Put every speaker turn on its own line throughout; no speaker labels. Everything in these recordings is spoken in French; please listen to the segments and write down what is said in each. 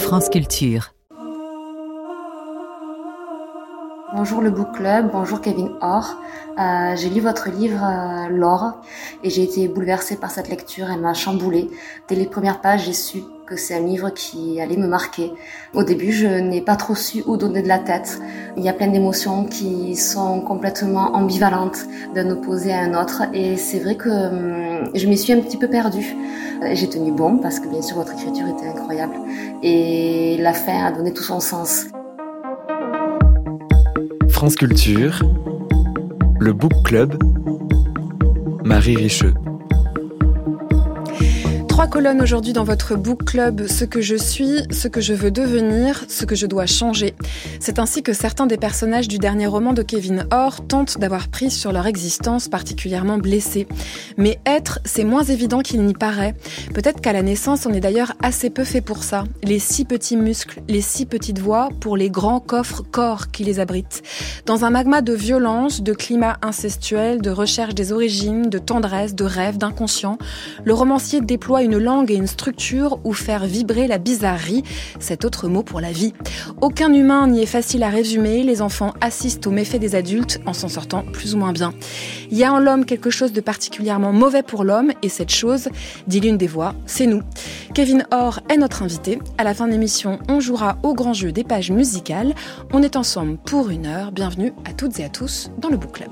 France Culture.
Bonjour le Book Club, bonjour Kevin Orr. J'ai lu votre livre Laure et j'ai été bouleversée par cette lecture, elle m'a chamboulée. Dès les premières pages, j'ai su que c'est un livre qui allait me marquer. Au début, je n'ai pas trop su où donner de la tête. Il y a plein d'émotions qui sont complètement ambivalentes d'un opposé à un autre et c'est vrai que je m'y suis un petit peu perdue. J'ai tenu bon parce que bien sûr votre écriture était incroyable et la fin a donné tout son sens.
France Culture, le Book Club, Marie Richeux.
3 colonnes aujourd'hui dans votre Book Club, ce que je suis, ce que je veux devenir, ce que je dois changer. C'est ainsi que certains des personnages du dernier roman de Kevin Orr tentent d'avoir prise sur leur existence particulièrement blessée. Mais être, c'est moins évident qu'il n'y paraît. Peut-être qu'à la naissance, on est d'ailleurs assez peu fait pour ça. Les 6 petits muscles, les 6 petites voix pour les grands coffres corps qui les abritent. Dans un magma de violence, de climat incestuel, de recherche des origines, de tendresse, de rêve, d'inconscient, le romancier déploie une langue et une structure où faire vibrer la bizarrerie, cet autre mot pour la vie. Aucun humain n'y est facile à résumer, les enfants assistent aux méfaits des adultes en s'en sortant plus ou moins bien. Il y a en l'homme quelque chose de particulièrement mauvais pour l'homme et cette chose, dit l'une des voix, c'est nous. Kevin Orr est notre invité. À la fin de l'émission, on jouera au grand jeu des pages musicales. On est ensemble pour 1 heure. Bienvenue à toutes et à tous dans le Book Club.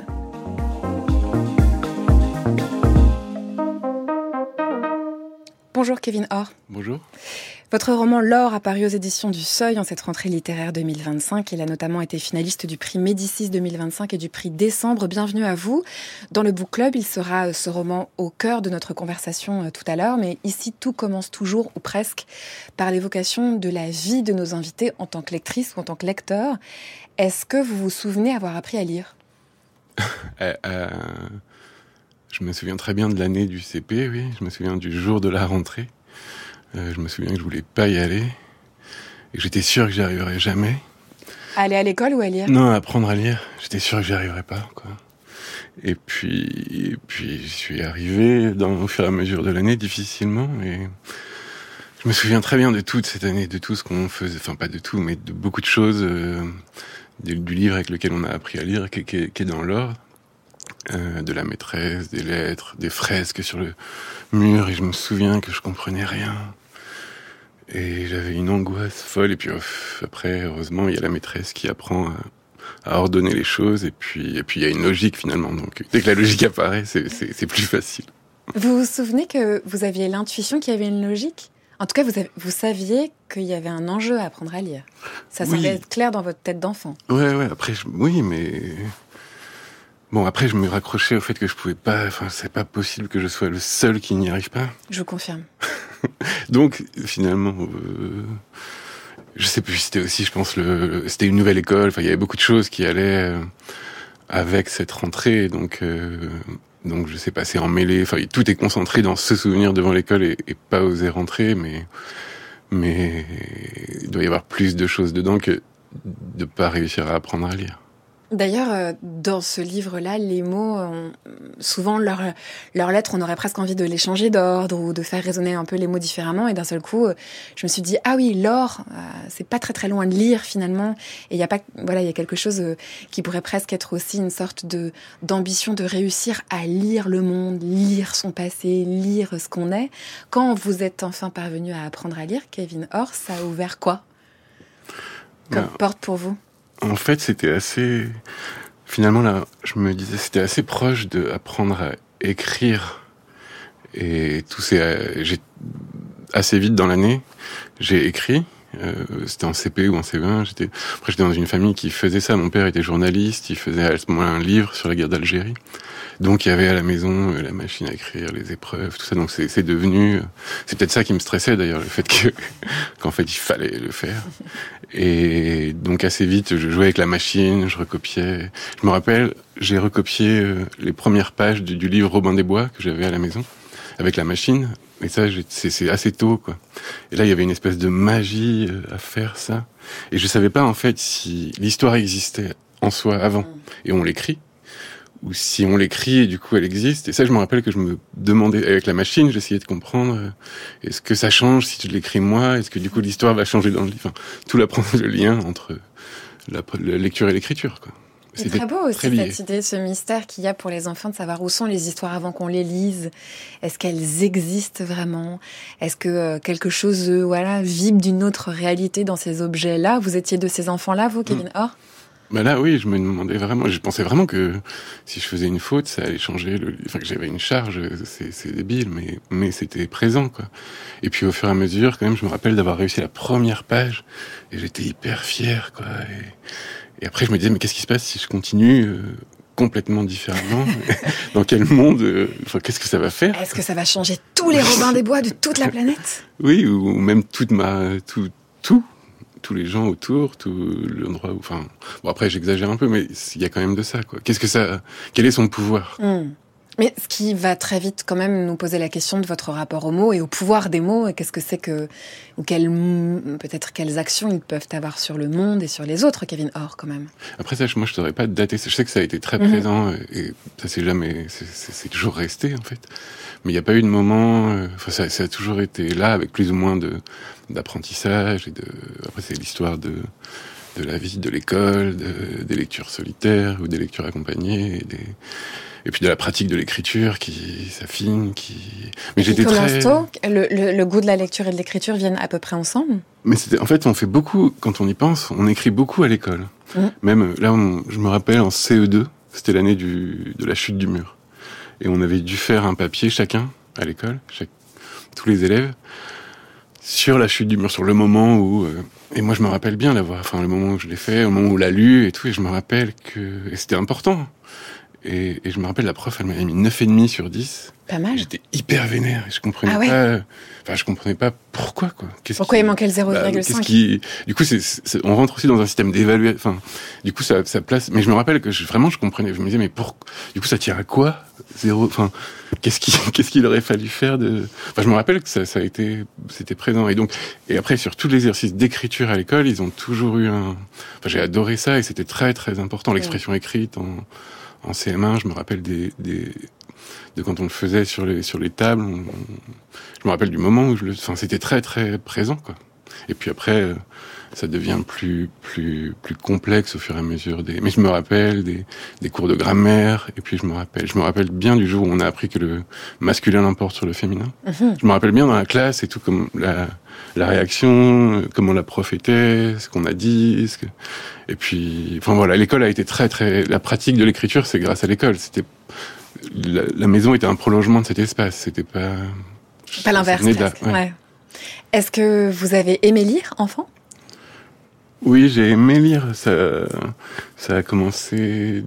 Bonjour Kevin Orr.
Bonjour.
Votre roman Laure a paru aux éditions du Seuil en cette rentrée littéraire 2025. Il a notamment été finaliste du prix Médicis 2025 et du prix Décembre. Bienvenue à vous. Dans le Book Club, il sera ce roman au cœur de notre conversation tout à l'heure. Mais ici, tout commence toujours, ou presque, par l'évocation de la vie de nos invités en tant que lectrice ou en tant que lecteur. Est-ce que vous vous souvenez avoir appris à lire ?
Je me souviens très bien de l'année du CP, oui. Je me souviens du jour de la rentrée. Je me souviens que je voulais pas y aller. Et que j'étais sûr que j'y arriverais jamais.
Aller à l'école ou à lire ?
Non, apprendre à lire. J'étais sûr que j'y arriverais pas, quoi. Et puis j'y suis arrivé au fur et à mesure de l'année, difficilement. Et je me souviens très bien de toute cette année, de tout ce qu'on faisait. Enfin, pas de tout, mais de beaucoup de choses. Du livre avec lequel on a appris à lire, qui est dans Laure. De la maîtresse, des lettres, des fresques sur le mur, et je me souviens que je comprenais rien. Et j'avais une angoisse folle, et puis après, heureusement, il y a la maîtresse qui apprend à ordonner les choses, et puis il y a une logique finalement, donc dès que la logique apparaît, c'est plus facile.
Vous vous souvenez que vous aviez l'intuition qu'il y avait une logique ? En tout cas, vous saviez qu'il y avait un enjeu à apprendre à lire. Ça semblait être clair dans votre tête d'enfant.
Ouais, après, oui, mais... Bon, après, je me raccrochais au fait que je pouvais pas... Enfin, c'est pas possible que je sois le seul qui n'y arrive pas.
Je vous confirme.
Donc, finalement... je sais plus, c'était aussi, je pense, c'était une nouvelle école. Enfin, il y avait beaucoup de choses qui allaient avec cette rentrée. Donc, je sais pas, c'est emmêlé. Enfin, tout est concentré dans ce souvenir devant l'école et pas oser rentrer. Mais il doit y avoir plus de choses dedans que de pas réussir à apprendre à lire.
D'ailleurs, dans ce livre-là, les mots, souvent, leurs lettres, on aurait presque envie de les changer d'ordre ou de faire résonner un peu les mots différemment. Et d'un seul coup, je me suis dit, ah oui, Laure, c'est pas très très loin de lire finalement. Et il y a quelque chose qui pourrait presque être aussi une sorte d'ambition de réussir à lire le monde, lire son passé, lire ce qu'on est. Quand vous êtes enfin parvenu à apprendre à lire, Kevin Orr, ça a ouvert quoi comme porte pour vous ?
En fait, c'était assez... Finalement, là, je me disais, c'était assez proche d'apprendre à écrire. Et assez vite dans l'année, j'ai écrit. C'était en CP ou en CE1. Après, j'étais dans une famille qui faisait ça. Mon père était journaliste. Il faisait à ce moment-là un livre sur la guerre d'Algérie. Donc, il y avait à la maison la machine à écrire, les épreuves, tout ça. Donc, c'est devenu... C'est peut-être ça qui me stressait, d'ailleurs, le fait qu'en fait, il fallait le faire. Et donc, assez vite, je jouais avec la machine, je recopiais. Je me rappelle, j'ai recopié les premières pages du livre Robin des Bois que j'avais à la maison, avec la machine. Et ça, c'est assez tôt, quoi. Et là, il y avait une espèce de magie à faire ça. Et je savais pas, en fait, si l'histoire existait en soi avant, et on l'écrit, si on l'écrit et du coup elle existe. Et ça, je me rappelle que je me demandais, avec la machine, j'essayais de comprendre, est-ce que ça change si je l'écris moi? Est-ce que du coup l'histoire va changer dans le livre? Enfin, tout le lien entre la lecture et l'écriture, quoi.
C'est très beau aussi, cette idée, ce mystère qu'il y a pour les enfants de savoir où sont les histoires avant qu'on les lise. Est-ce qu'elles existent vraiment? Est-ce que quelque chose vibre d'une autre réalité dans ces objets-là? Vous étiez de ces enfants-là, vous, Kevin Orr?
Bah là, oui, je me demandais vraiment, je pensais vraiment que si je faisais une faute, ça allait changer que j'avais une charge, c'est débile, mais c'était présent, quoi. Et puis au fur et à mesure, quand même, je me rappelle d'avoir réussi la première page, et j'étais hyper fier, quoi. Et après, je me disais, mais qu'est-ce qui se passe si je continue complètement différemment? Dans quel monde qu'est-ce que ça va faire?
Est-ce que ça va changer tous les Robin des Bois de toute la planète?
Oui, ou même tous les gens autour, tout l'endroit où... Enfin, bon, après, j'exagère un peu, mais il y a quand même de ça, quoi. Quel est son pouvoir?
Mais ce qui va très vite quand même nous poser la question de votre rapport aux mots et au pouvoir des mots, et qu'est-ce que c'est ou peut-être quelles actions ils peuvent avoir sur le monde et sur les autres, Kevin Orr, quand même.
Après ça, moi je saurais pas dater. Je sais que ça a été très présent et ça c'est toujours resté en fait. Mais il n'y a pas eu de moment. Ça a toujours été là avec plus ou moins d'apprentissage Après c'est l'histoire de la vie, de l'école, des lectures solitaires ou des lectures accompagnées et puis de la pratique de l'écriture qui s'affine, Mais j'étais très...
Le goût de la lecture et de l'écriture viennent à peu près ensemble.
Mais en fait, on fait beaucoup, quand on y pense, on écrit beaucoup à l'école. Même là, je me rappelle en CE2, c'était l'année de la chute du mur. Et on avait dû faire un papier chacun à l'école, tous les élèves, sur la chute du mur, sur le moment où... et moi, je me rappelle bien le moment où je l'ai fait, au moment où on l'a lu et tout, et je me rappelle et c'était important. Et je me rappelle, la prof, elle m'avait mis 9,5 sur 10.
Pas mal.
J'étais hyper vénère. Je comprenais pas. Enfin, je comprenais pas pourquoi, quoi.
Pourquoi il manquait le 0,5?
Du coup, on rentre aussi dans un système d'évaluation. Enfin, du coup, ça place. Mais je me rappelle que vraiment, je comprenais. Je me disais, mais du coup, ça tient à quoi? 0. Enfin, qu'est-ce qu'il aurait fallu faire je me rappelle que c'était présent. Et après, sur tous les exercices d'écriture à l'école, ils ont toujours eu j'ai adoré ça et c'était très, très important. L'expression écrite en CM1, je me rappelle de quand on le faisait sur les tables. Je me rappelle du moment où c'était très très présent, quoi. Et puis après, ça devient plus complexe au fur et à mesure mais je me rappelle des cours de grammaire. Et puis je me rappelle bien du jour où on a appris que le masculin l'emporte sur le féminin. Je me rappelle bien dans la classe et tout, comme la réaction, comment la prof était, ce qu'on a dit, et puis, l'école a été très, très... La pratique de l'écriture, c'est grâce à l'école. La maison était un prolongement de cet espace. C'était pas...
Pas l'inverse, presque. Ouais. Est-ce que vous avez aimé lire, enfant?
Oui, j'ai aimé lire. Ça a commencé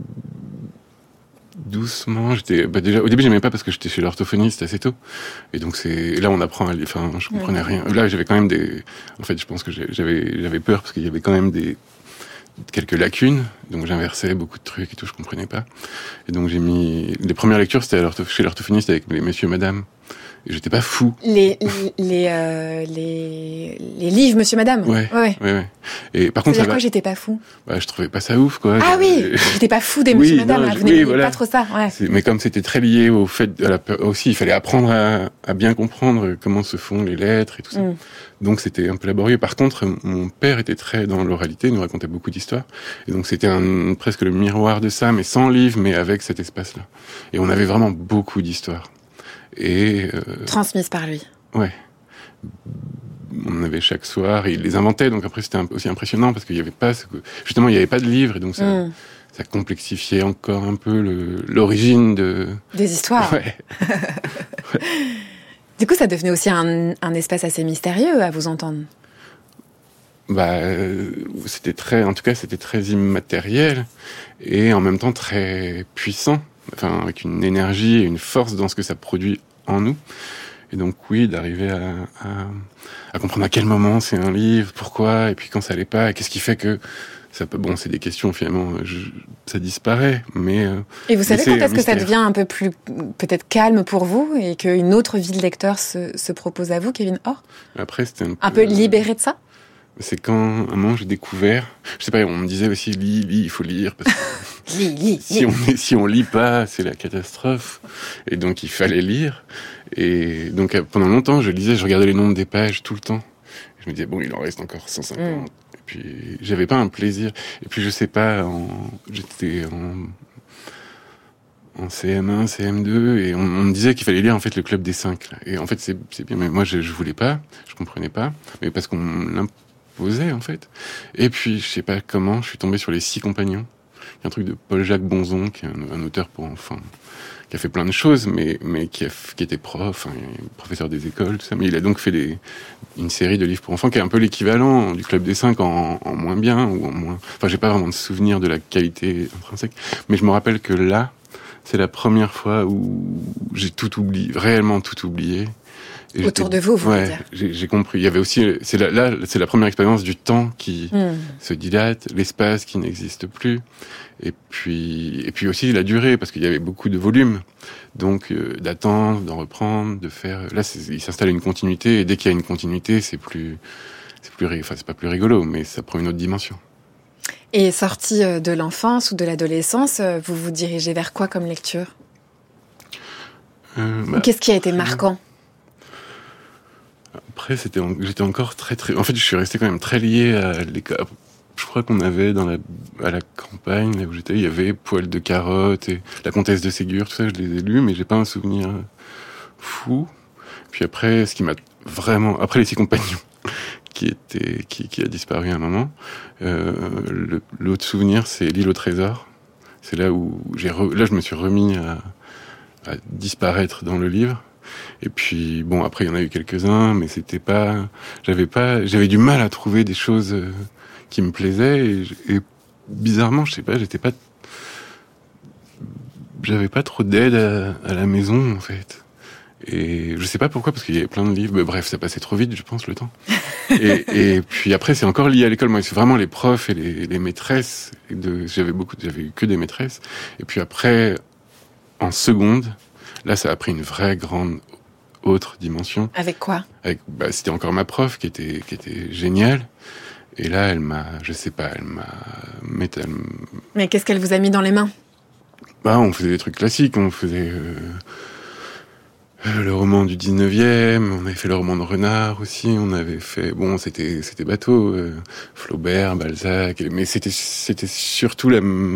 doucement. Déjà, au début, j'aimais pas parce que j'étais chez l'orthophoniste assez tôt. Et donc là, on apprend à lire. Enfin, je comprenais rien. Là, j'avais quand même en fait, je pense que j'avais peur parce qu'il y avait quand même quelques lacunes, donc j'inversais beaucoup de trucs et tout, je comprenais pas. Et donc les premières lectures, c'était chez l'orthophoniste avec les messieurs, madame. Et j'étais pas fou.
Les livres, monsieur, madame.
Ouais. Et par contre,
c'est-à-dire quoi, j'étais pas fou?
Je trouvais pas ça ouf, quoi.
Ah oui, j'étais pas fou des monsieur, madame. Vous n'aimez pas trop ça, ouais.
Mais comme c'était très lié au fait aussi, il fallait apprendre à bien comprendre comment se font les lettres et tout ça. Donc c'était un peu laborieux. Par contre, mon père était très dans l'oralité, il nous racontait beaucoup d'histoires. Et donc c'était presque le miroir de ça, mais sans livre, mais avec cet espace-là. Et on avait vraiment beaucoup d'histoires.
Transmises par lui.
Ouais. On avait chaque soir, et il les inventait, donc après c'était aussi impressionnant parce qu'il y avait pas, justement il y avait pas de livre, et donc ça complexifiait encore un peu l'origine
des histoires.
Ouais.
Du coup, ça devenait aussi un espace assez mystérieux à vous entendre.
C'était très immatériel et en même temps très puissant. Enfin, avec une énergie et une force dans ce que ça produit en nous. Et donc, oui, d'arriver à comprendre à quel moment c'est un livre, pourquoi, et puis quand ça l'est pas, et qu'est-ce qui fait que ça peut... Bon, c'est des questions, finalement, ça disparaît, mais...
Et vous savez quand est-ce que ça devient un peu plus, peut-être calme pour vous, et qu'une autre vie de lecteur se propose à vous, Kevin Orr?
Après, c'était
un peu libéré de ça?
C'est quand, à un moment, j'ai découvert... Je sais pas, on me disait aussi, lis, il faut lire, parce que... Si on lit pas, c'est la catastrophe. Et donc, il fallait lire. Et donc, pendant longtemps, je lisais, je regardais les nombres des pages tout le temps. Je me disais, bon, il en reste encore 150. Et puis, j'avais pas un plaisir. Et puis, je sais pas, j'étais en CM1, CM2, et on me disait qu'il fallait lire en fait le Club des 5. Là. Et en fait, c'est bien, mais moi, je voulais pas, je comprenais pas, mais parce qu'on l'imposait en fait. Et puis, je sais pas comment, je suis tombé sur Les 6 compagnons. Il y a un truc de Paul-Jacques Bonzon, qui est un auteur pour enfants, qui a fait plein de choses, mais qui était prof, professeur des écoles, tout ça. Mais il a donc fait une série de livres pour enfants qui est un peu l'équivalent du Club des 5 en moins bien ou en moins. Enfin, j'ai pas vraiment de souvenir de la qualité intrinsèque, mais je me rappelle que là, c'est la première fois où j'ai tout oublié, réellement tout oublié. Et
autour de vous, vous voulez dire.
J'ai compris. Il y avait aussi, c'est la première expérience du temps qui se dilate, l'espace qui n'existe plus, et puis aussi la durée, parce qu'il y avait beaucoup de volume, donc d'attendre, d'en reprendre, de faire. Là, il s'installe une continuité, et dès qu'il y a une continuité, c'est pas plus rigolo, mais ça prend une autre dimension.
Et sorti de l'enfance ou de l'adolescence, vous vous dirigez vers quoi comme lecture ? Qu'est-ce qui a été marquant ?
Après, j'étais encore très... En fait, je suis resté quand même très lié à l'école. Je crois qu'on avait à la campagne, là où j'étais, il y avait Poil de carotte et La Comtesse de Ségur, tout ça, je les ai lus, mais j'ai pas un souvenir fou. Puis après, ce qui m'a vraiment... Après Les 6 compagnons, qui a disparu à un moment, l'autre souvenir, c'est L'île au trésor. C'est là où là, je me suis remis à disparaître dans le livre. Et puis, bon, après, il y en a eu quelques-uns, mais c'était pas... J'avais du mal à trouver des choses qui me plaisaient, et bizarrement, je sais pas, j'avais pas trop d'aide à la maison, en fait. Et je sais pas pourquoi, parce qu'il y avait plein de livres. Mais bref, ça passait trop vite, je pense, le temps. Et puis après, c'est encore lié à l'école. Moi, c'est vraiment les profs et les maîtresses. J'avais eu que des maîtresses. Et puis après, en seconde, là, ça a pris une vraie grande autre dimension.
Avec quoi ?
C'était encore ma prof qui était géniale. Et là,
Mais qu'est-ce qu'elle vous a mis dans les mains ?
On faisait des trucs classiques. On faisait le roman du 19e. On avait fait le roman de Renard aussi. On avait fait... Bon, c'était bateau. Flaubert, Balzac. Mais c'était surtout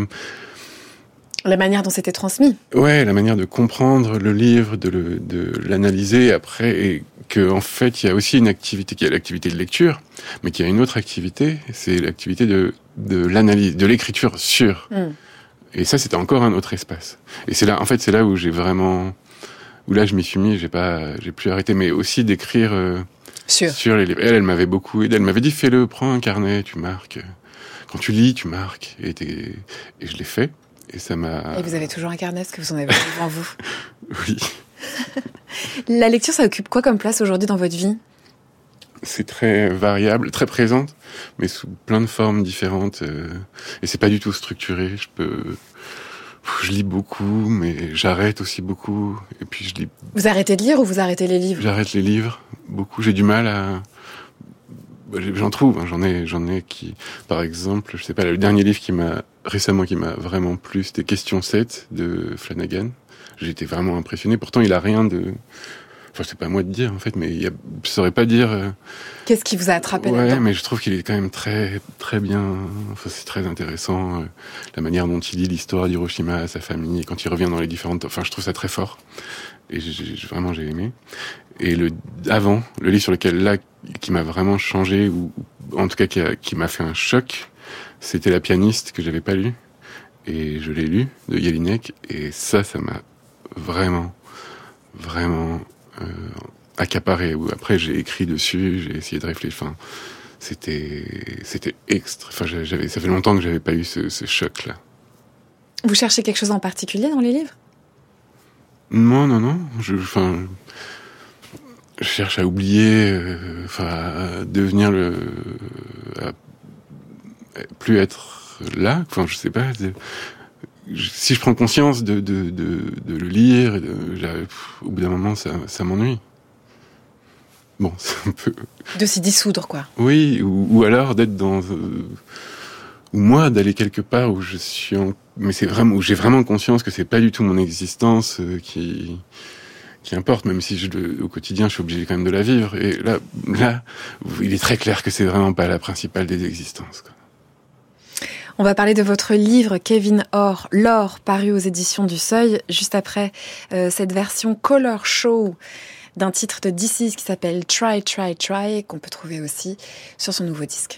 la manière dont c'était transmis.
Ouais, la manière de comprendre le livre, de l'analyser après, et que en fait, il y a aussi une activité qui est l'activité de lecture, mais qu'il y a une autre activité, c'est l'activité de l'analyse, de l'écriture sur. Et ça, c'était encore un autre espace. Et c'est là où où là, je m'y suis mis, j'ai plus arrêté, mais aussi d'écrire sur les livres. Elle m'avait beaucoup aidé. Elle m'avait dit, fais-le, prends un carnet, tu marques. Quand tu lis, tu marques. Et je l'ai fait. Et ça m'a...
Et vous avez toujours un carnet, est-ce que vous en avez devant vous ?
Oui.
La lecture, ça occupe quoi comme place aujourd'hui dans votre vie ?
C'est très variable, très présente, mais sous plein de formes différentes. Et c'est pas du tout structuré. Je lis beaucoup, mais j'arrête aussi beaucoup. Et puis je lis...
Vous arrêtez de lire ou vous arrêtez les livres ?
J'arrête les livres, beaucoup. J'ai du mal à... J'en trouve, j'en ai qui... Par exemple, je sais pas, le dernier livre qui m'a vraiment plu, c'était Question 7 de Flanagan. J'ai été vraiment impressionné. Pourtant, il a rien de... Enfin, c'est pas à moi de dire, en fait, mais je saurais pas dire...
Qu'est-ce qui vous a attrapé
là-dedans ?
là-dedans ?
Ouais, mais je trouve qu'il est quand même très, très bien... Enfin, c'est très intéressant, la manière dont il lit l'histoire d'Hiroshima à sa famille, et quand il revient dans les différentes... Enfin, je trouve ça très fort. Et vraiment, j'ai aimé. Et le livre sur lequel, là, qui m'a vraiment changé, ou en tout cas qui m'a fait un choc, c'était La pianiste, que j'avais pas lu. Et je l'ai lu, de Jelinek, et ça m'a vraiment, vraiment accaparé. Après, j'ai écrit dessus, j'ai essayé de réfléchir. Enfin, c'était extra. Enfin, ça fait longtemps que j'avais pas eu ce choc-là.
Vous cherchez quelque chose en particulier dans les livres ?
Non. Je cherche à oublier, à devenir à plus être là. Enfin, je sais pas. Si je prends conscience de le lire, au bout d'un moment, ça m'ennuie. Bon, c'est un peu...
De s'y dissoudre, quoi.
Oui, ou alors d'être ou moi, d'aller quelque part où je suis mais c'est vraiment où j'ai vraiment conscience que c'est pas du tout mon existence qui importe, même si au quotidien je suis obligé quand même de la vivre. Et là, il est très clair que c'est vraiment pas la principale des existences, quoi.
On va parler de votre livre Kevin Orr, L'or, paru aux éditions du Seuil, juste après cette version Color Show d'un titre de DC's qui s'appelle Try, Try, Try, qu'on peut trouver aussi sur son nouveau disque.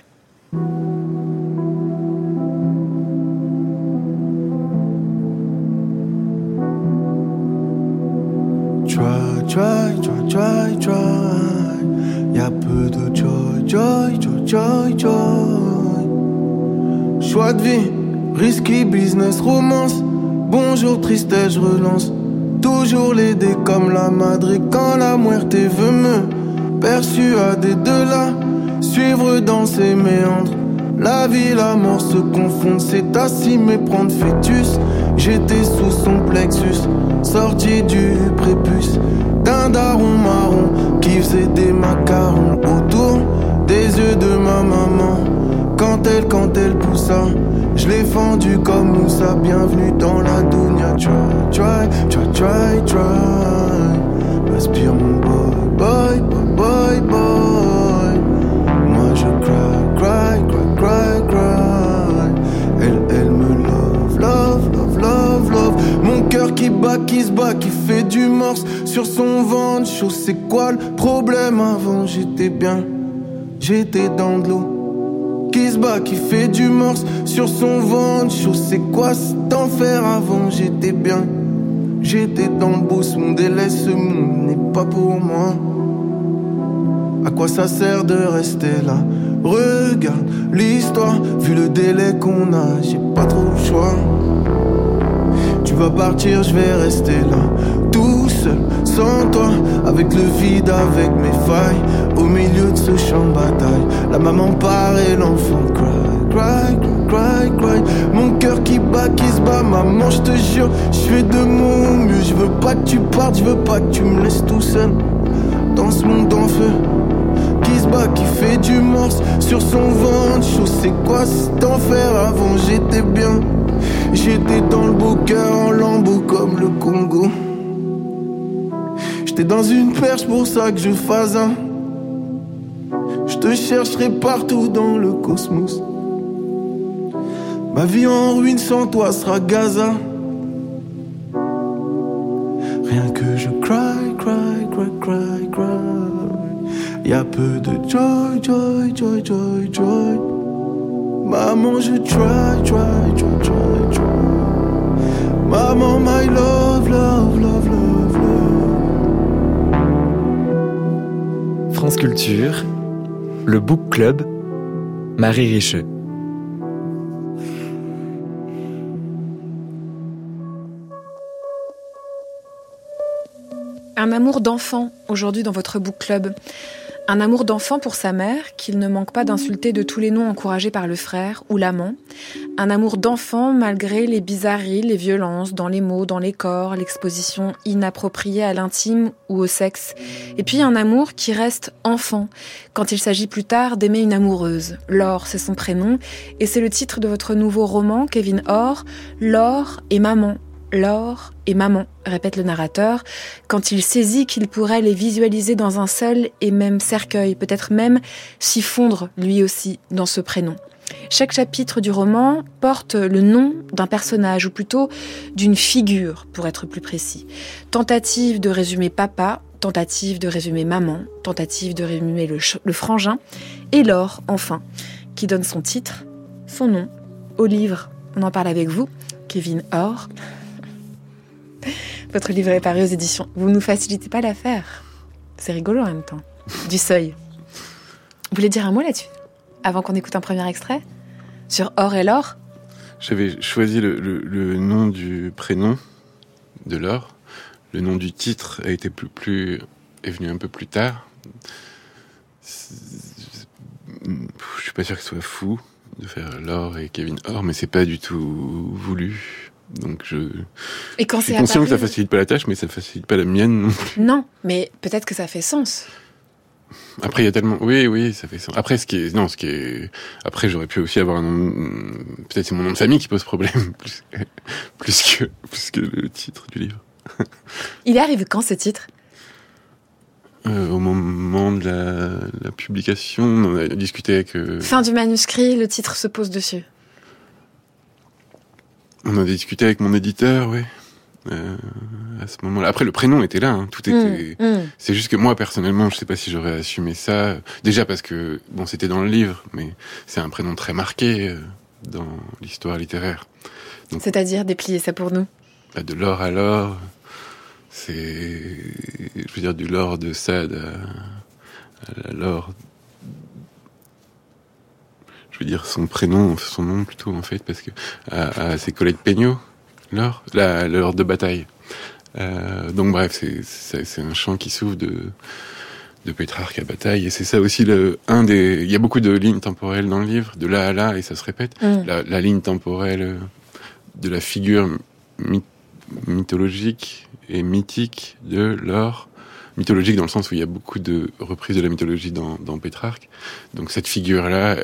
Try, try, try, try, try. Y'a peu de joy, joy, joy, joy, joy. Choix de vie, risky business, romance. Bonjour, tristesse, je relance. Toujours l'aider comme la madre quand la muerte veut me persuader de la suivre dans ses méandres. La vie et la mort se confondent, c'est assis méprendre fœtus. J'étais sous son plexus, sorti du prépuce d'un daron marron qui faisait des macarons autour des yeux de ma maman. Quand elle poussa, je l'ai fendu comme Moussa. Bienvenue dans la dunya. Try, try, try, try, try. Respire mon boy, boy, boy, boy, boy. Moi je cry, cry, cry, cry, cry. Elle me love, love, love, love, love. Mon cœur qui bat, qui se bat, qui fait du morse sur son ventre chaud. C'est quoi le problème? Avant j'étais bien, j'étais dans de l'eau. Qui se bat, qui fait du morse sur son ventre chaud. C'est quoi cet enfer? Avant j'étais bien, j'étais dans le beau monde. Et laisse ce monde n'est pas pour moi. À quoi ça sert de rester là? Regarde l'histoire, vu le délai qu'on a, j'ai pas trop le choix. Tu vas partir, je vais rester là, tout seul, sans toi, avec le vide, avec mes failles, au milieu de ce champ de bataille. La maman part et l'enfant cry, cry, cry, cry, cry. Mon cœur qui bat, qui se bat, maman, je te jure, je fais de mon mieux. Je veux pas que tu partes, je veux pas que tu me laisses tout seul dans ce monde en feu. Qui se bat, qui fait du morse sur son ventre chaud. C'est quoi cet enfer? Avant j'étais bien, j'étais dans le beau cœur en lambeaux comme le Congo. J'étais dans une perche, pour ça que je fase un. Je te chercherai partout dans le cosmos. Ma vie en ruine sans toi sera Gaza. Rien que je cry, cry, cry, cry, cry. Y'a peu de joy, joy, joy, joy, joy. Maman, je try, try, try, try, try. Maman, my love, love, love, love, love.
France Culture, le Book Club, Marie Richeux.
Un amour d'enfant aujourd'hui dans votre Book Club. Un amour d'enfant pour sa mère, qu'il ne manque pas d'insulter de tous les noms encouragés par le frère ou l'amant. Un amour d'enfant malgré les bizarreries, les violences dans les mots, dans les corps, l'exposition inappropriée à l'intime ou au sexe. Et puis un amour qui reste enfant, quand il s'agit plus tard d'aimer une amoureuse. Laure, c'est son prénom, et c'est le titre de votre nouveau roman, Kevin Orr, Laure et maman. Laure et maman, répète le narrateur, quand il saisit qu'il pourrait les visualiser dans un seul et même cercueil, peut-être même s'y fondre lui aussi dans ce prénom. Chaque chapitre du roman porte le nom d'un personnage, ou plutôt d'une figure, pour être plus précis. Tentative de résumer papa, tentative de résumer maman, tentative de résumer le frangin, et Laure, enfin, qui donne son titre, son nom, au livre. On en parle avec vous, Kevin Orr. Votre livre est paru aux éditions. Vous ne nous facilitez pas l'affaire. C'est rigolo en même temps. Du Seuil. Vous voulez dire un mot là-dessus, avant qu'on écoute un premier extrait? Sur Orr et Laure?
J'avais choisi le nom du prénom de Laure. Le nom du titre a été est venu un peu plus tard. Je suis pas sûr que ce soit fou de faire Laure et Kevin Orr, mais c'est pas du tout voulu. Donc je suis conscient que ça facilite pas la tâche, mais ça facilite pas la mienne non plus.
Non, mais peut-être que ça fait sens.
Après, il y a tellement... Oui, ça fait sens. Après, après, j'aurais pu aussi avoir un nom... Peut-être c'est mon nom de famille qui pose problème, plus que le titre du livre.
Il arrive quand, ce titre ?
Au moment de la publication, on a discuté avec...
Fin du manuscrit, le titre se pose dessus.
On a discuté avec mon éditeur, oui. À ce moment-là. Après, le prénom était là, hein. Tout était... C'est juste que moi, personnellement, je sais pas si j'aurais assumé ça. Déjà parce que, bon, c'était dans le livre, mais c'est un prénom très marqué dans l'histoire littéraire. Donc,
c'est-à-dire, déplier ça pour nous.
De l'or à l'or, c'est... Je veux dire, du Lord de Sade à l'or... Je veux dire son prénom, son nom plutôt, en fait, parce que c'est Colette Peignot, l'or de bataille. Donc bref, c'est un chant qui s'ouvre de Pétrarque à Bataille, et c'est ça aussi il y a beaucoup de lignes temporelles dans le livre, de là à là, et ça se répète. La ligne temporelle de la figure mythologique et mythique de l'or, mythologique dans le sens où il y a beaucoup de reprises de la mythologie dans Pétrarque. Donc cette figure-là,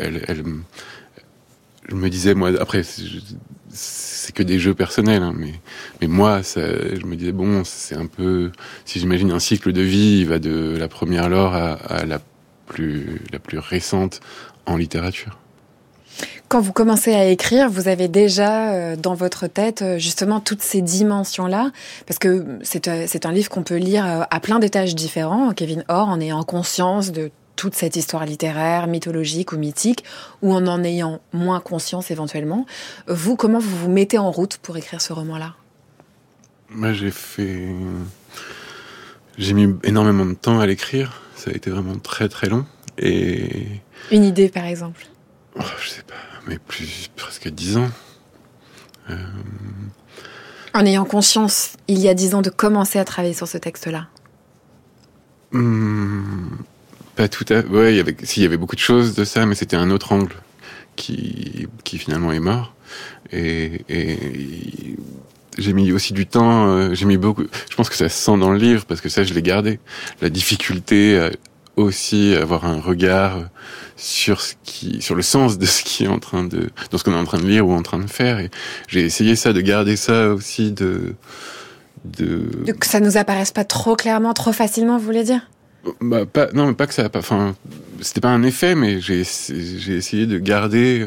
je me disais, moi, après, c'est que des jeux personnels, hein, mais moi, je me disais, bon, c'est un peu, si j'imagine un cycle de vie, il va de la première lore à la plus récente en littérature.
Quand vous commencez à écrire, vous avez déjà dans votre tête justement toutes ces dimensions-là, parce que c'est un livre qu'on peut lire à plein d'étages différents, Kevin Orr, en ayant conscience de toute cette histoire littéraire, mythologique ou mythique, ou en ayant moins conscience éventuellement. Vous, comment vous vous mettez en route pour écrire ce roman-là ?
Moi, j'ai mis énormément de temps à l'écrire, ça a été vraiment très très long, et...
Une idée, par exemple ?
Je sais pas, mais presque 10 ans.
En ayant conscience, il y a 10 ans, de commencer à travailler sur ce texte-là.
Pas tout à fait. Ouais, il y avait beaucoup de choses de ça, mais c'était un autre angle qui finalement est mort. Et j'ai mis aussi du temps, j'ai mis beaucoup... Je pense que ça se sent dans le livre, parce que ça, je l'ai gardé. La difficulté aussi avoir un regard sur le sens de ce qui est dans ce qu'on est en train de lire ou en train de faire, et j'ai essayé ça, de garder ça aussi, de
que ça nous apparaisse pas trop clairement, trop facilement, vous voulez dire?
Mais pas que ça, enfin, c'était pas un effet, mais j'ai essayé de garder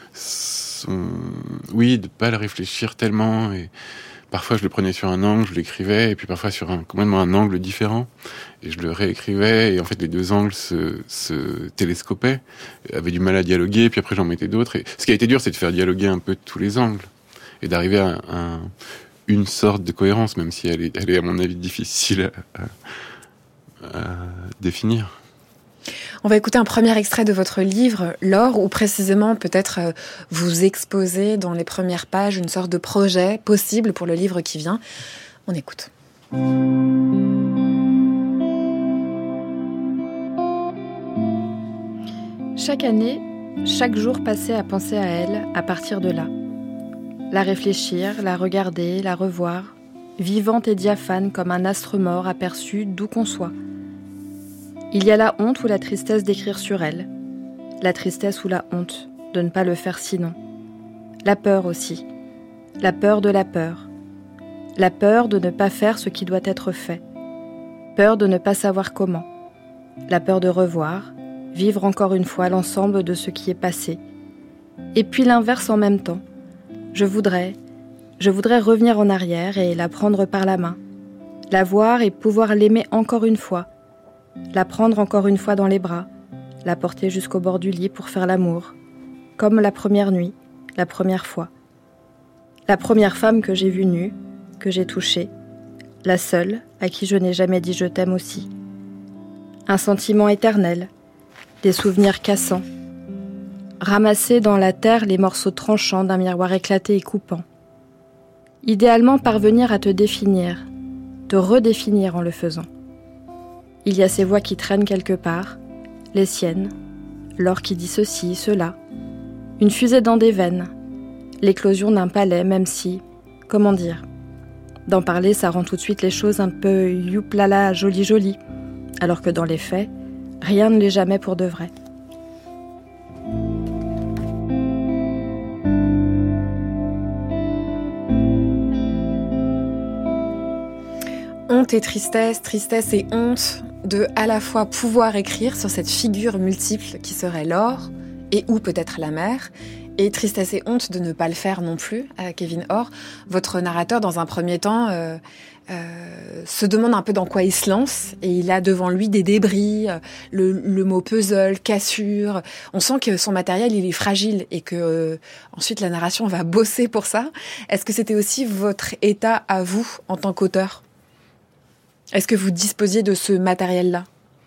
de pas le réfléchir tellement, et parfois je le prenais sur un angle, je l'écrivais, et puis parfois sur complètement un angle différent, et je le réécrivais, et en fait les deux angles se télescopaient, avaient du mal à dialoguer, puis après j'en mettais d'autres, et ce qui a été dur, c'est de faire dialoguer un peu tous les angles, et d'arriver à une sorte de cohérence, même si elle est à mon avis difficile à définir.
On va écouter un premier extrait de votre livre, L'or, où précisément peut-être vous exposez dans les premières pages une sorte de projet possible pour le livre qui vient. On écoute.
Chaque année, chaque jour passait à penser à elle à partir de là. La réfléchir, la regarder, la revoir, vivante et diaphane comme un astre mort aperçu d'où qu'on soit. Il y a la honte ou la tristesse d'écrire sur elle, la tristesse ou la honte de ne pas le faire sinon. La peur aussi, la peur de ne pas faire ce qui doit être fait, peur de ne pas savoir comment, la peur de revoir, vivre encore une fois l'ensemble de ce qui est passé, et puis l'inverse en même temps. Je voudrais revenir en arrière et la prendre par la main, la voir et pouvoir l'aimer encore une fois, la prendre encore une fois dans les bras, la porter jusqu'au bord du lit pour faire l'amour, comme la première nuit, la première fois. La première femme que j'ai vue nue, que j'ai touchée, la seule à qui je n'ai jamais dit je t'aime aussi. Un sentiment éternel, des souvenirs cassants, ramasser dans la terre les morceaux tranchants d'un miroir éclaté et coupant. Idéalement parvenir à te définir, te redéfinir en le faisant. Il y a ces voix qui traînent quelque part, les siennes, l'or qui dit ceci, cela, une fusée dans des veines, l'éclosion d'un palais, même si, comment dire, d'en parler ça rend tout de suite les choses un peu youplala, joli, alors que dans les faits, Rien ne l'est jamais pour de vrai.
Honte et tristesse, tristesse et honte de à la fois pouvoir écrire sur cette figure multiple qui serait Laure et ou peut-être la mère, et tristesse et honte de ne pas le faire non plus, Kevin Orr. Votre narrateur, dans un premier temps, se demande un peu dans quoi il se lance, et il a devant lui des débris, le mot puzzle, cassure. On sent que son matériel, il est fragile, et que ensuite la narration va bosser pour ça. Est-ce que c'était aussi votre état à vous, en tant qu'auteur ? Est-ce que vous disposiez de ce matériel-là ?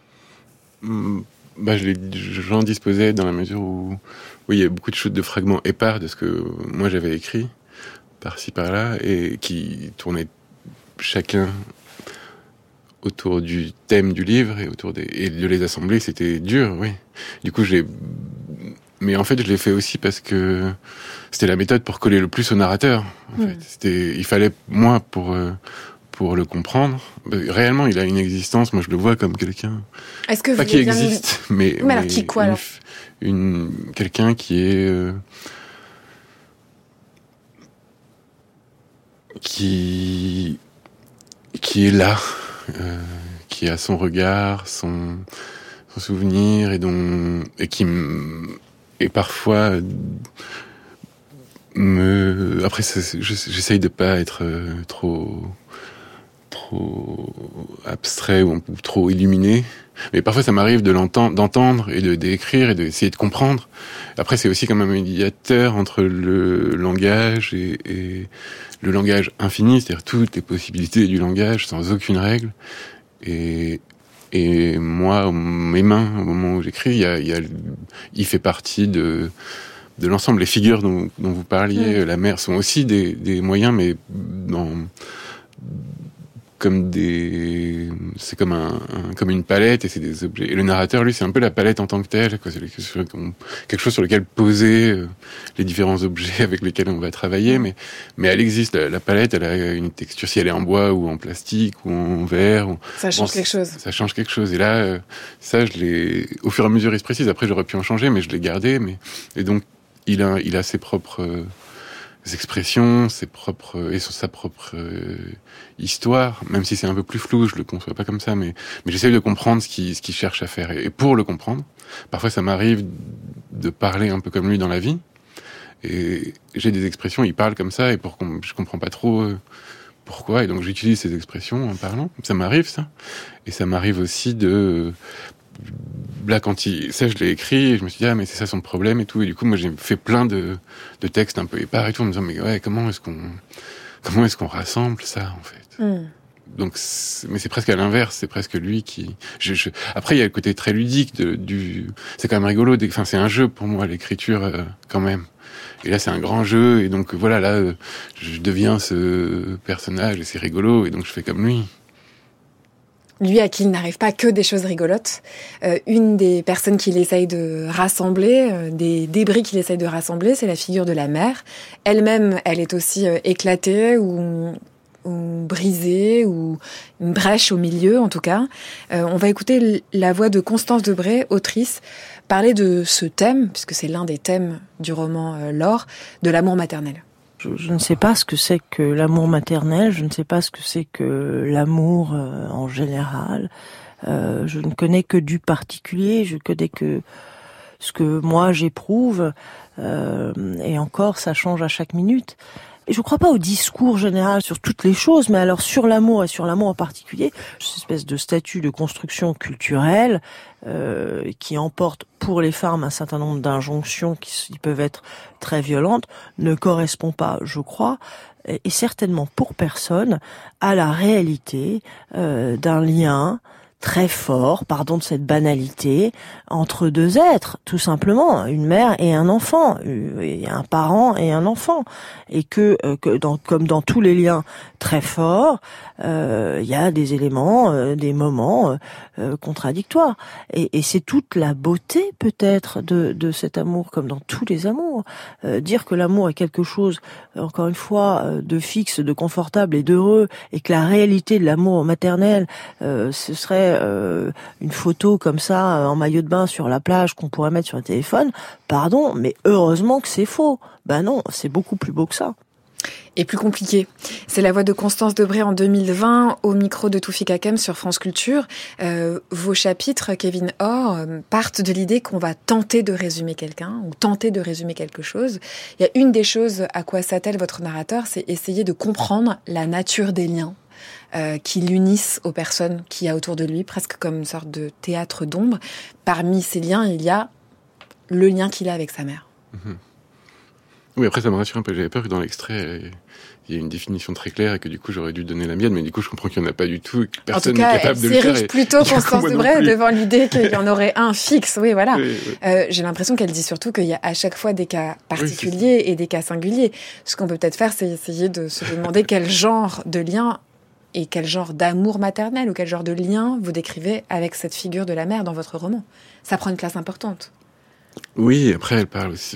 J'en disposais dans la mesure où il y a beaucoup de fragments épars de ce que moi j'avais écrit, par-ci par-là, et qui tournaient chacun autour du thème du livre et de les assembler, c'était dur, oui. Du coup, mais en fait, je l'ai fait aussi parce que c'était la méthode pour coller le plus au narrateur. En fait, il fallait moi pour le comprendre. Réellement, il a une existence. Moi, je le vois comme quelqu'un.
Est-ce que
pas qui existe, mais
alors qui quoi alors ?
Quelqu'un qui est qui est là, qui a son regard, son souvenir et qui et parfois après j'essaye de pas être trop abstrait ou trop illuminé, mais parfois ça m'arrive d'entendre et d'écrire et d'essayer de comprendre. Après, c'est aussi comme un médiateur entre le langage et le langage infini, c'est-à-dire toutes les possibilités du langage sans aucune règle. Et moi, mes mains, au moment où j'écris, il fait partie de l'ensemble. Les figures dont vous parliez, la mer, sont aussi des moyens, mais c'est comme une palette, et c'est des objets. Et le narrateur, lui, c'est un peu la palette en tant que telle, quoi. C'est quelque chose sur lequel poser les différents objets avec lesquels on va travailler, mais elle existe. La palette, elle a une texture, si elle est en bois ou en plastique ou en verre.
Ça change quelque chose.
Ça change quelque chose. Et là, ça, au fur et à mesure, il se précise. Après, j'aurais pu en changer, mais je l'ai gardé. Et donc, il a ses propres expressions, sa propre histoire, même si c'est un peu plus flou, je le conçois pas comme ça, mais j'essaye de comprendre ce qu'il cherche à faire. Et pour le comprendre, parfois ça m'arrive de parler un peu comme lui dans la vie, et j'ai des expressions, il parle comme ça, et je comprends pas trop pourquoi, et donc j'utilise ces expressions en parlant. Ça m'arrive, ça. Et ça m'arrive aussi là, ça, je l'ai écrit, et je me suis dit, mais c'est ça son problème et tout. Et du coup, moi, j'ai fait plein de textes un peu épars et tout, en me disant, mais ouais, comment est-ce qu'on rassemble ça, en fait? Donc, mais c'est presque à l'inverse, c'est presque lui qui, après, il y a le côté très ludique c'est quand même rigolo, c'est un jeu pour moi, l'écriture, quand même. Et là, c'est un grand jeu, et donc, voilà, là, je deviens ce personnage, et c'est rigolo, et donc je fais comme lui.
Lui à qui il n'arrive pas que des choses rigolotes. Une des personnes qu'il essaye de rassembler, des débris qu'il essaye de rassembler, c'est la figure de la mère. Elle-même, elle est aussi éclatée ou brisée, ou une brèche au milieu en tout cas. On va écouter la voix de Constance Debré, autrice, parler de ce thème, puisque c'est l'un des thèmes du roman Laure, de l'amour maternel.
Je ne sais pas ce que c'est que l'amour maternel, je ne sais pas ce que c'est que l'amour en général. Je ne connais que du particulier, je connais que ce que moi j'éprouve, et encore ça change à chaque minute. Et je ne crois pas au discours général sur toutes les choses, mais alors sur l'amour et sur l'amour en particulier, cette espèce de statut de construction culturelle qui emporte pour les femmes un certain nombre d'injonctions qui peuvent être très violentes, ne correspond pas, je crois, et certainement pour personne, à la réalité d'un lien très fort, pardon de cette banalité, entre deux êtres, tout simplement, une mère et un enfant, et un parent et un enfant, et comme dans tous les liens très forts, il y a des éléments, des moments contradictoires, et c'est toute la beauté peut-être de cet amour, comme dans tous les amours. Dire que l'amour est quelque chose, encore une fois, de fixe, de confortable et d'heureux, et que la réalité de l'amour maternel, ce serait fait une photo comme ça en maillot de bain sur la plage qu'on pourrait mettre sur un téléphone, pardon, mais heureusement que c'est faux. Ben non, c'est beaucoup plus beau que ça.
Et plus compliqué. C'est la voix de Constance Debré en 2020 au micro de Toufik Hakem sur France Culture. Vos chapitres, Kevin Orr, partent de l'idée qu'on va tenter de résumer quelqu'un ou tenter de résumer quelque chose. Il y a une des choses à quoi s'attelle votre narrateur, c'est essayer de comprendre la nature des liens qui l'unissent aux personnes qu'il y a autour de lui, presque comme une sorte de théâtre d'ombre. Parmi ces liens, il y a le lien qu'il a avec sa mère.
Mmh. Oui, après, ça me rassure un peu. J'avais peur que dans l'extrait, il y ait une définition très claire et que du coup, j'aurais dû donner la mienne. Mais du coup, je comprends qu'il n'y en a pas du tout et que personne n'est capable de le faire. En tout cas, elle s'érige
plutôt Constance Debré devant l'idée qu'il y en aurait un fixe. Oui, voilà. Oui. J'ai l'impression qu'elle dit surtout qu'il y a à chaque fois des cas particuliers et des cas singuliers. Ce qu'on peut peut-être faire, c'est essayer de se demander quel genre de lien et quel genre d'amour maternel ou quel genre de lien vous décrivez avec cette figure de la mère dans votre roman. Ça prend une place importante.
Oui, après, elle parle aussi...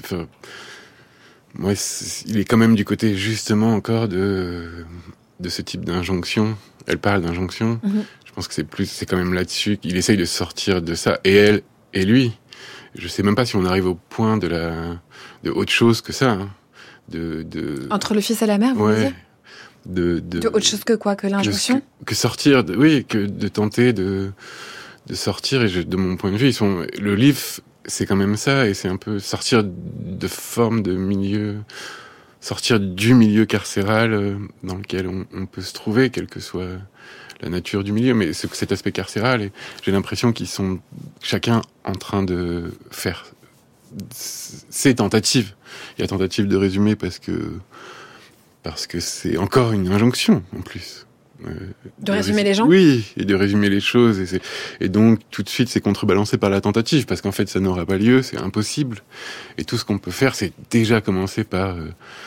Moi, il est quand même du côté, justement, encore de ce type d'injonction. Elle parle d'injonction. Mm-hmm. Je pense que c'est quand même là-dessus qu'il essaye de sortir de ça. Et elle, et lui. Je sais même pas si on arrive au point de autre chose que ça. Hein.
Entre le fils et la mère, vous disiez ? De autre chose que quoi ? Que l'injonction ? Que
sortir, que de tenter de sortir. Et de mon point de vue, le livre, c'est quand même ça, et c'est un peu sortir de forme de milieu, sortir du milieu carcéral dans lequel on peut se trouver, quelle que soit la nature du milieu, mais cet aspect carcéral, et j'ai l'impression qu'ils sont chacun en train de faire ses tentatives. Il y a tentative de résumer parce que c'est encore une injonction, en plus.
De résumer les gens ?
Oui, et de résumer les choses. Et donc, tout de suite, c'est contrebalancé par la tentative, parce qu'en fait, ça n'aura pas lieu, c'est impossible. Et tout ce qu'on peut faire, c'est déjà commencer par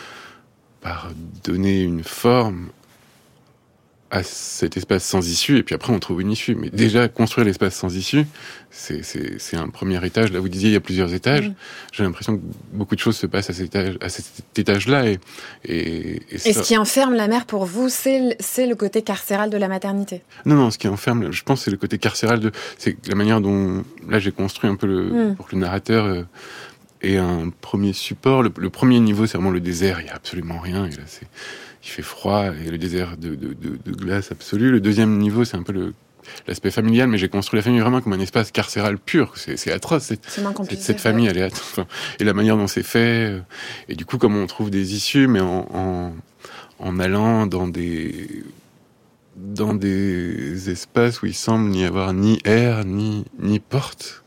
donner une forme à cet espace sans issue, et puis après, on trouve une issue. Mais déjà, construire l'espace sans issue, c'est un premier étage. Là, vous disiez, il y a plusieurs étages. J'ai l'impression que beaucoup de choses se passent à cet étage-là. Et
ce qui enferme la mère, pour vous, c'est le côté carcéral de la maternité ?
Non, ce qui enferme, je pense, c'est le côté carcéral c'est la manière dont, là, j'ai construit un peu pour que le narrateur ait un premier support. Le premier niveau, c'est vraiment le désert. Il n'y a absolument rien. Et là, il fait froid, et le désert de glace absolue. Le deuxième niveau, c'est un peu l'aspect familial, mais j'ai construit la famille vraiment comme un espace carcéral pur. C'est atroce. Cette famille, elle est atroce. Et la manière dont c'est fait. Et du coup, comment on trouve des issues, mais en allant dans des espaces où il semble n'y avoir ni air, ni porte.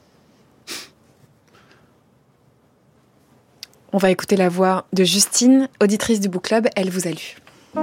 On va écouter la voix de Justine, auditrice du Book Club. Elle vous a lu.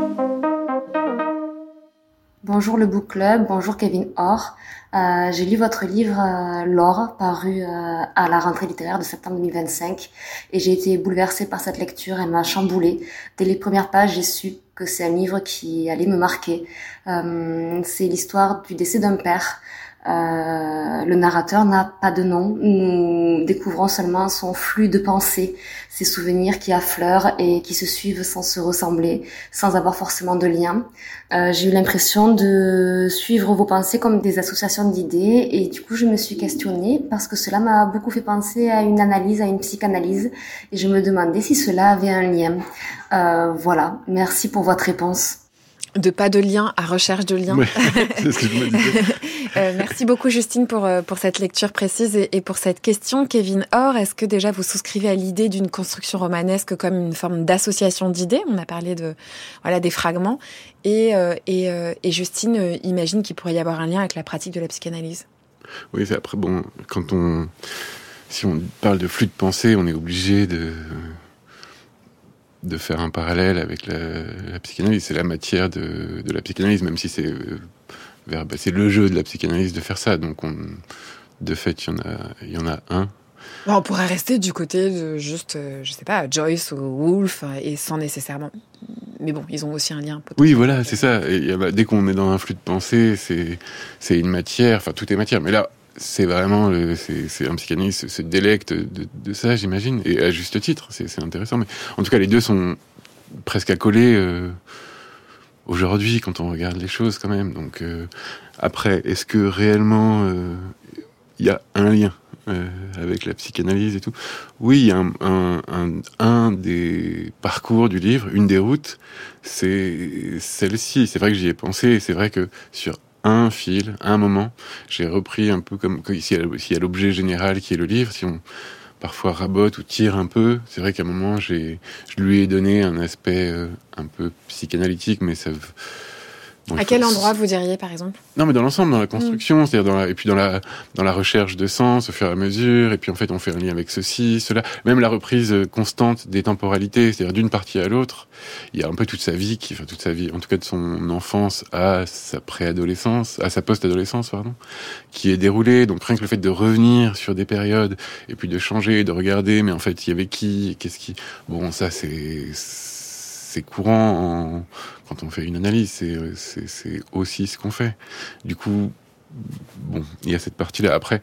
Bonjour le Book Club, bonjour Kevin Orr. J'ai lu votre livre L'Or, paru à la rentrée littéraire de septembre 2025, et j'ai été bouleversée par cette lecture. Elle m'a chamboulée. Dès les premières pages, j'ai su que c'est un livre qui allait me marquer. C'est l'histoire du décès d'un père. Le narrateur n'a pas de nom. Nous découvrons seulement son flux de pensées, ses souvenirs qui affleurent et qui se suivent sans se ressembler, sans avoir forcément de lien. J'ai eu l'impression de suivre vos pensées comme des associations d'idées, et du coup je me suis questionnée parce que cela m'a beaucoup fait penser à une analyse, à une psychanalyse, et je me demandais si cela avait un lien. Voilà, merci pour votre réponse.
De pas de lien à recherche de lien.
Ouais, c'est ce que je me disais.
Merci beaucoup Justine pour cette lecture précise et pour cette question. Kevin Orr, est-ce que déjà vous souscrivez à l'idée d'une construction romanesque comme une forme d'association d'idées ? On a parlé des fragments. Et Justine imagine qu'il pourrait y avoir un lien avec la pratique de la psychanalyse.
Oui, c'est après, si on parle de flux de pensée, on est obligé de faire un parallèle avec la psychanalyse. C'est la matière de la psychanalyse, même si c'est le jeu de la psychanalyse de faire ça. Donc, de fait, il y en a un.
On pourrait rester du côté de juste, je sais pas, Joyce ou Woolf, et sans nécessairement... Mais bon, ils ont aussi un lien.
Oui, voilà, c'est ça. Et, dès qu'on est dans un flux de pensée, c'est une matière, enfin, tout est matière. Mais là, c'est vraiment, c'est un psychanalyste se délecte de ça, j'imagine, et à juste titre, c'est intéressant. Mais en tout cas, les deux sont presque accolés. aujourd'hui quand on regarde les choses quand même. Donc après, est-ce que réellement il y a un lien avec la psychanalyse et tout? Oui, il y a un des parcours du livre, une des routes, c'est celle-ci. C'est vrai que j'y ai pensé, et c'est vrai que sur un fil, à un moment, j'ai repris un peu comme s'il y a l'objet général qui est le livre, si on parfois rabote ou tire un peu, c'est vrai qu'à un moment je lui ai donné un aspect un peu psychanalytique, mais ça... Bon,
à quel endroit vous diriez, par exemple?
Non, mais dans l'ensemble, dans la construction, c'est-à-dire et puis dans la recherche de sens au fur et à mesure, et puis en fait on fait un lien avec ceci, cela, même la reprise constante des temporalités, c'est-à-dire d'une partie à l'autre, il y a un peu toute sa vie, en tout cas de son enfance à sa préadolescence, à sa post-adolescence, qui est déroulée. Donc rien que le fait de revenir sur des périodes, et puis de changer, de regarder, mais en fait il y avait qui, qu'est-ce qui... Bon, ça c'est courant quand on fait une analyse, c'est aussi ce qu'on fait. Du coup, bon, il y a cette partie-là. Après,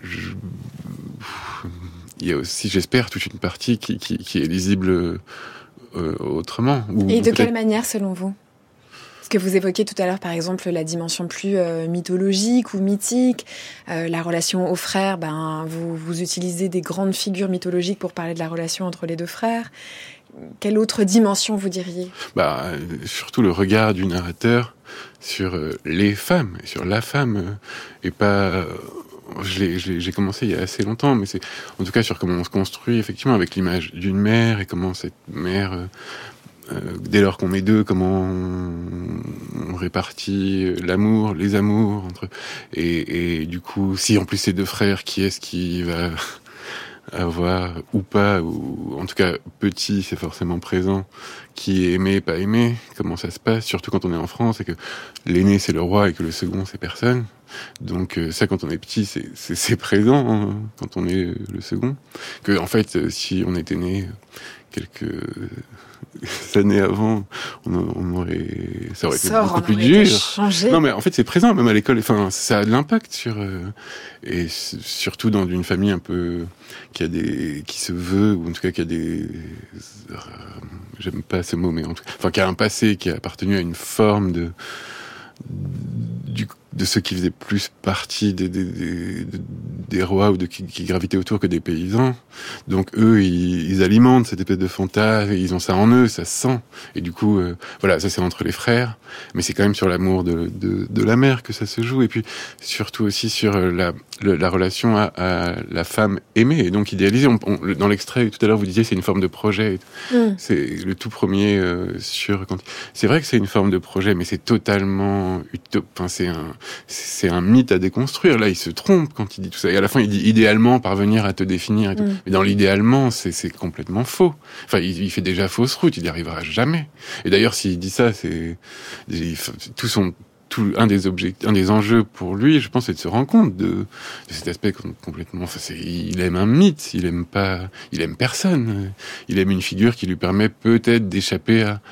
il y a aussi, j'espère, toute une partie qui est lisible autrement.
Et de quelle manière, selon vous? Parce que vous évoquiez tout à l'heure, par exemple, la dimension plus mythologique ou mythique, la relation aux frères, vous utilisez des grandes figures mythologiques pour parler de la relation entre les deux frères. Quelle autre dimension vous diriez?
Surtout le regard du narrateur sur les femmes, et sur la femme, et pas... J'ai commencé il y a assez longtemps, mais c'est en tout cas sur comment on se construit effectivement avec l'image d'une mère, et comment cette mère... dès lors qu'on est deux, comment on répartit l'amour, les amours entre... et du coup, si en plus c'est deux frères, qui est-ce qui va avoir ou pas, ou en tout cas petit, c'est forcément présent, qui est aimé, pas aimé, comment ça se passe, surtout quand on est en France et que l'aîné c'est le roi et que le second c'est personne. Donc ça, quand on est petit, c'est présent, hein, quand on est le second. Que en fait, si on était né quelques années avant, ça aurait été beaucoup plus dur. Non, mais en fait, c'est présent, même à l'école. Enfin, ça a de l'impact sur et surtout dans une famille un peu qui se veut, ou en tout cas qui a des j'aime pas ce mot, mais en tout cas, enfin, qui a un passé, qui a appartenu à une forme de ceux qui faisaient plus partie des rois ou qui gravitaient autour que des paysans. Donc eux, ils alimentent cette espèce de fantasme, et ils ont ça en eux, ça se sent. Et du coup, voilà, ça c'est entre les frères, mais c'est quand même sur l'amour de la mère que ça se joue. Et puis surtout aussi sur la relation à la femme aimée, et donc idéalisée. Dans l'extrait, tout à l'heure, vous disiez c'est une forme de projet. C'est le tout premier c'est vrai que c'est une forme de projet, mais c'est totalement enfin, c'est un mythe à déconstruire. Là, il se trompe quand il dit tout ça. Et à la fin, il dit idéalement parvenir à te définir. Et tout. Mais dans l'idéalement, c'est complètement faux. Enfin, il fait déjà fausse route. Il n'y arrivera jamais. Et d'ailleurs, s'il dit ça, un des enjeux pour lui, je pense, c'est de se rendre compte de cet aspect complètement. Enfin, il aime un mythe. Il aime personne. Il aime une figure qui lui permet peut-être d'échapper à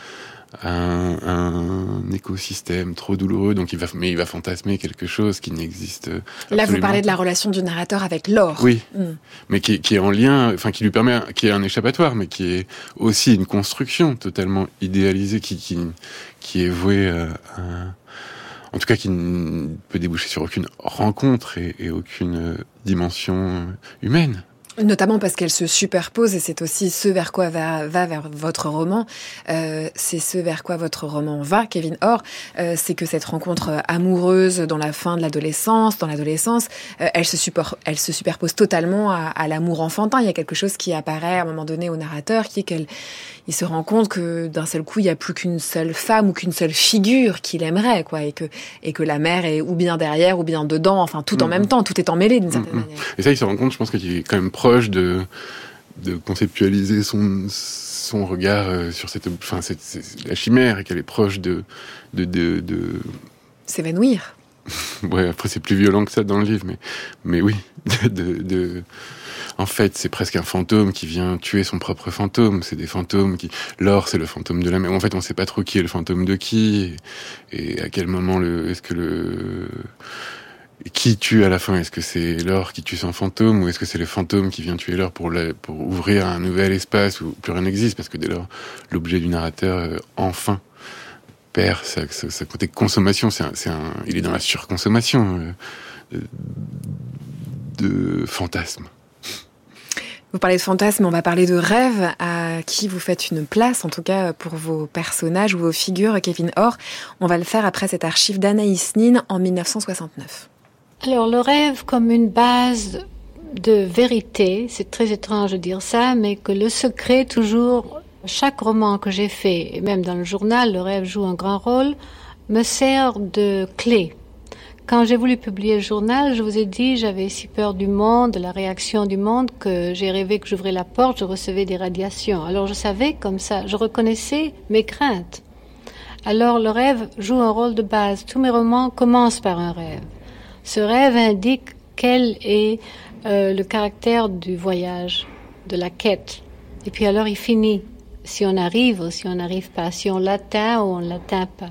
un écosystème trop douloureux, donc il va fantasmer quelque chose qui n'existe absolument.
Là, vous parlez de la relation du narrateur avec Laure.
Oui, mais qui est en lien, enfin qui lui permet, qui est un échappatoire, mais qui est aussi une construction totalement idéalisée, qui est vouée en tout cas qui ne peut déboucher sur aucune rencontre et aucune dimension humaine.
Notamment parce qu'elle se superpose, et c'est aussi ce vers quoi va vers votre roman. C'est ce vers quoi votre roman va, Kevin Orr. C'est que cette rencontre amoureuse dans la fin de l'adolescence, elle se superpose totalement à l'amour enfantin. Il y a quelque chose qui apparaît à un moment donné au narrateur, qui est qu'il se rend compte que d'un seul coup, il n'y a plus qu'une seule femme ou qu'une seule figure qu'il aimerait, quoi, et que la mère est ou bien derrière ou bien dedans, enfin tout en même temps, tout est emmêlé d'une certaine manière. Et
ça, il se rend compte, je pense qu'il est quand même proche de conceptualiser son regard sur c'est la chimère, et qu'elle est proche de
s'évanouir.
Ouais, après c'est plus violent que ça dans le livre, mais oui, en fait, c'est presque un fantôme qui vient tuer son propre fantôme. C'est des fantômes Laure, c'est le fantôme de la mère. En fait, on sait pas trop qui est le fantôme de qui, et à quel moment qui tue à la fin? Est-ce que c'est Laure qui tue son fantôme, ou est-ce que c'est le fantôme qui vient tuer Laure pour ouvrir un nouvel espace où plus rien n'existe? Parce que dès lors, l'objet du narrateur, enfin, perd ce côté consommation. Il est dans la surconsommation de fantasmes.
Vous parlez de fantasmes, on va parler de rêves à qui vous faites une place, en tout cas pour vos personnages ou vos figures, Kevin Orr. On va le faire après cette archive d'Anaïs Nin en 1969.
Alors, le rêve comme une base de vérité, c'est très étrange de dire ça, mais que le secret toujours, chaque roman que j'ai fait, et même dans le journal, le rêve joue un grand rôle, me sert de clé. Quand j'ai voulu publier le journal, je vous ai dit, j'avais si peur du monde, de la réaction du monde, que j'ai rêvé que j'ouvrais la porte, je recevais des radiations. Alors je savais comme ça, je reconnaissais mes craintes. Alors le rêve joue un rôle de base. Tous mes romans commencent par un rêve. Ce rêve indique quel est le caractère du voyage, de la quête. Et puis alors il finit. Si on arrive ou si on n'arrive pas, si on l'atteint ou on ne l'atteint pas.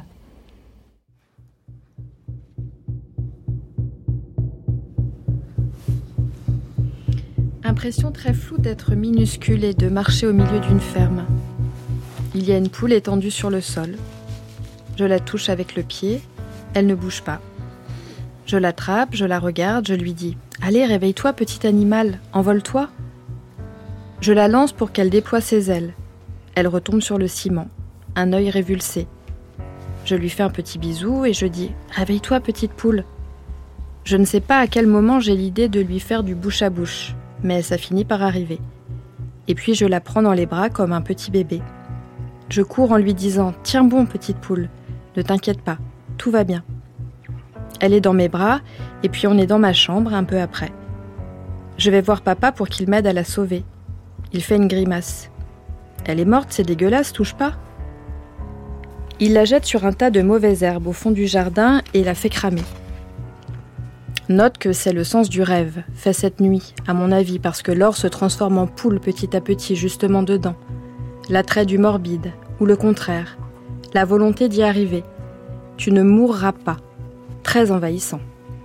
Impression très floue d'être minuscule et de marcher au milieu d'une ferme. Il y a une poule étendue sur le sol. Je la touche avec le pied, elle ne bouge pas. Je l'attrape, je la regarde, je lui dis « Allez, réveille-toi, petit animal, envole-toi !» Je la lance pour qu'elle déploie ses ailes. Elle retombe sur le ciment, un œil révulsé. Je lui fais un petit bisou et je dis « Réveille-toi, petite poule !» Je ne sais pas à quel moment j'ai l'idée de lui faire du bouche à bouche, mais ça finit par arriver. Et puis je la prends dans les bras comme un petit bébé. Je cours en lui disant « Tiens bon, petite poule, ne t'inquiète pas, tout va bien. » Elle est dans mes bras, et puis on est dans ma chambre un peu après. Je vais voir papa pour qu'il m'aide à la sauver. Il fait une grimace. « Elle est morte, c'est dégueulasse, touche pas !» Il la jette sur un tas de mauvaises herbes au fond du jardin et la fait cramer. Note que c'est le sens du rêve, fait cette nuit, à mon avis, parce que l'or se transforme en poule petit à petit, justement dedans. L'attrait du morbide, ou le contraire, la volonté d'y arriver. Tu ne mourras pas. Très envahissant.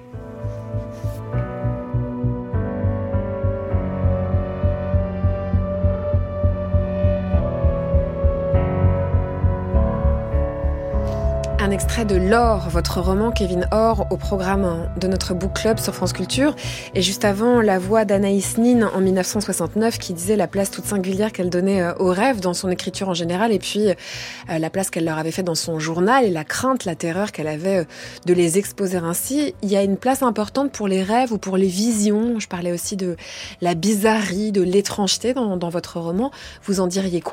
Un extrait de L'Or, votre roman Kevin Orr, au programme de notre book club sur France Culture. Et juste avant, la voix d'Anaïs Nin en 1969 qui disait la place toute singulière qu'elle donnait aux rêves dans son écriture en général et puis la place qu'elle leur avait fait dans son journal et la crainte, la terreur qu'elle avait de les exposer ainsi. Il y a une place importante pour les rêves ou pour les visions. Je parlais aussi de la bizarrerie, de l'étrangeté dans votre roman. Vous en diriez quoi ?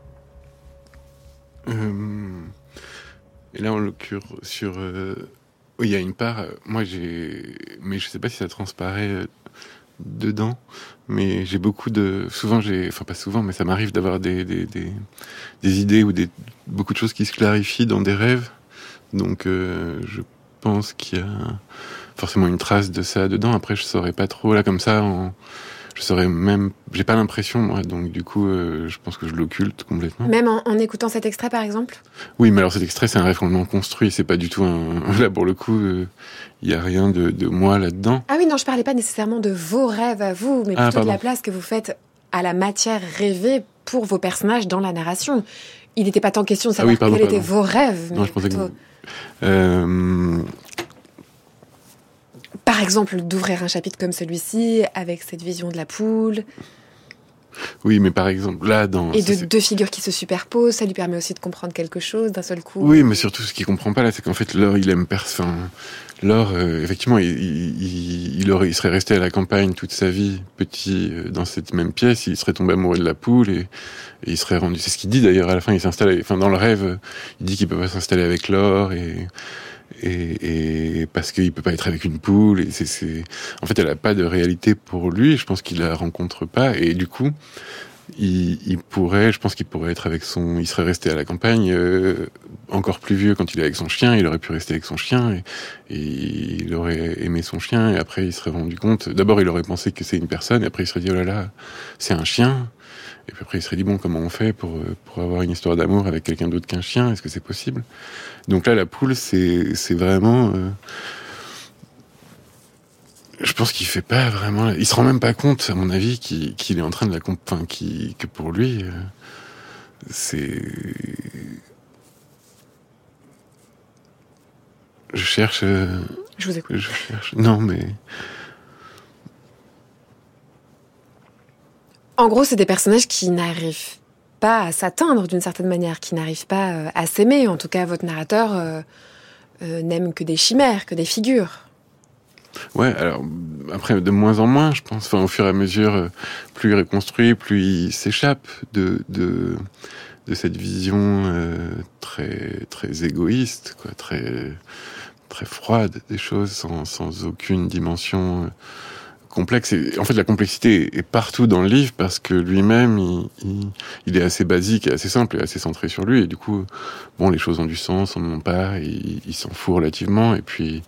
Et là, en l'occurrence, il y a une part, mais je sais pas si ça transparaît dedans, mais j'ai beaucoup pas souvent, mais ça m'arrive d'avoir des idées ou beaucoup de choses qui se clarifient dans des rêves. Donc, je pense qu'il y a forcément une trace de ça dedans. Après, je saurais pas trop, là, comme ça, j'ai pas l'impression, moi, donc du coup, je pense que je l'occulte complètement.
Même en écoutant cet extrait, par exemple ?
Oui, mais alors cet extrait, c'est un rêve complètement construit, c'est pas du tout là, pour le coup, il y a rien de moi là-dedans.
Ah oui, non, je parlais pas nécessairement de vos rêves à vous, mais plutôt de la place que vous faites à la matière rêvée pour vos personnages dans la narration. Il n'était pas tant question de savoir quels étaient vos rêves.
Non, je pensais que...
Par exemple, d'ouvrir un chapitre comme celui-ci, avec cette vision de la poule.
Oui, mais par exemple, là,
Et deux figures qui se superposent, ça lui permet aussi de comprendre quelque chose d'un seul coup.
Oui, mais surtout, ce qu'il comprend pas, là, c'est qu'en fait, Laure, il aime personne. Laure, effectivement, il serait resté à la campagne toute sa vie, petit, dans cette même pièce, il serait tombé amoureux de la poule, et il serait rendu... C'est ce qu'il dit, d'ailleurs, à la fin, il s'installe... Enfin, dans le rêve, il dit qu'il peut pas s'installer avec Laure, et parce qu'il peut pas être avec une poule, et en fait, elle a pas de réalité pour lui, je pense qu'il la rencontre pas, et du coup, je pense qu'il pourrait être il serait resté à la campagne, encore plus vieux quand il est avec son chien, il aurait pu rester avec son chien, et il aurait aimé son chien, et après il serait rendu compte, d'abord il aurait pensé que c'est une personne, et après il serait dit, oh là là, c'est un chien, et puis après il serait dit, bon, comment on fait pour avoir une histoire d'amour avec quelqu'un d'autre qu'un chien, est-ce que c'est possible? Donc là, la poule, c'est vraiment... je pense qu'il fait pas vraiment... Il se rend même pas compte, à mon avis, qu'il est en train de que pour lui, c'est... Je cherche...
Je vous écoute.
Je cherche... Non, mais...
En gros, c'est des personnages qui n'arrivent pas à s'atteindre d'une certaine manière, qui n'arrivent pas à s'aimer. En tout cas, votre narrateur n'aime que des chimères, que des figures.
Ouais, alors après de moins en moins, je pense. Enfin, au fur et à mesure, plus il reconstruit, plus il s'échappe de cette vision très très égoïste, quoi, très très froide des choses, sans aucune dimension complexe. Et en fait, la complexité est partout dans le livre parce que lui-même, il est assez basique, et assez simple et assez centré sur lui. Et du coup, bon, les choses ont du sens, on n'en a pas, il s'en fout relativement. Et puis,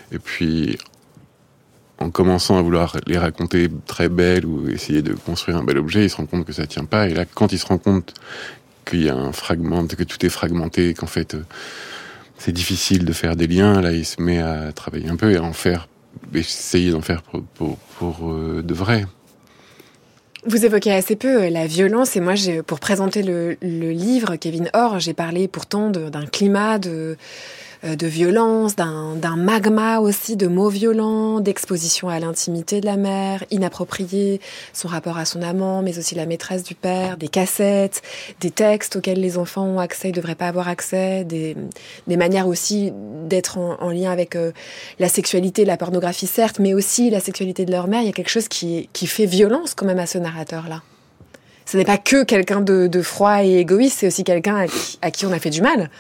en commençant à vouloir les raconter très belles ou essayer de construire un bel objet, il se rend compte que ça tient pas. Et là, quand il se rend compte qu'il y a un fragment, que tout est fragmenté, qu'en fait, c'est difficile de faire des liens, là, il se met à travailler un peu et à en faire, essayer d'en faire pour de vrai.
Vous évoquez assez peu la violence, et moi, pour présenter le livre, Kevin Orr, j'ai parlé pourtant d'un climat de violence, d'un magma aussi, de mots violents, d'exposition à l'intimité de la mère, inappropriée, son rapport à son amant, mais aussi la maîtresse du père, des cassettes, des textes auxquels les enfants ont accès, ils ne devraient pas avoir accès, des manières aussi d'être en lien avec la sexualité, la pornographie certes, mais aussi la sexualité de leur mère. Il y a quelque chose qui fait violence quand même à ce narrateur-là. Ce n'est pas que quelqu'un de froid et égoïste, c'est aussi quelqu'un à qui on a fait du mal.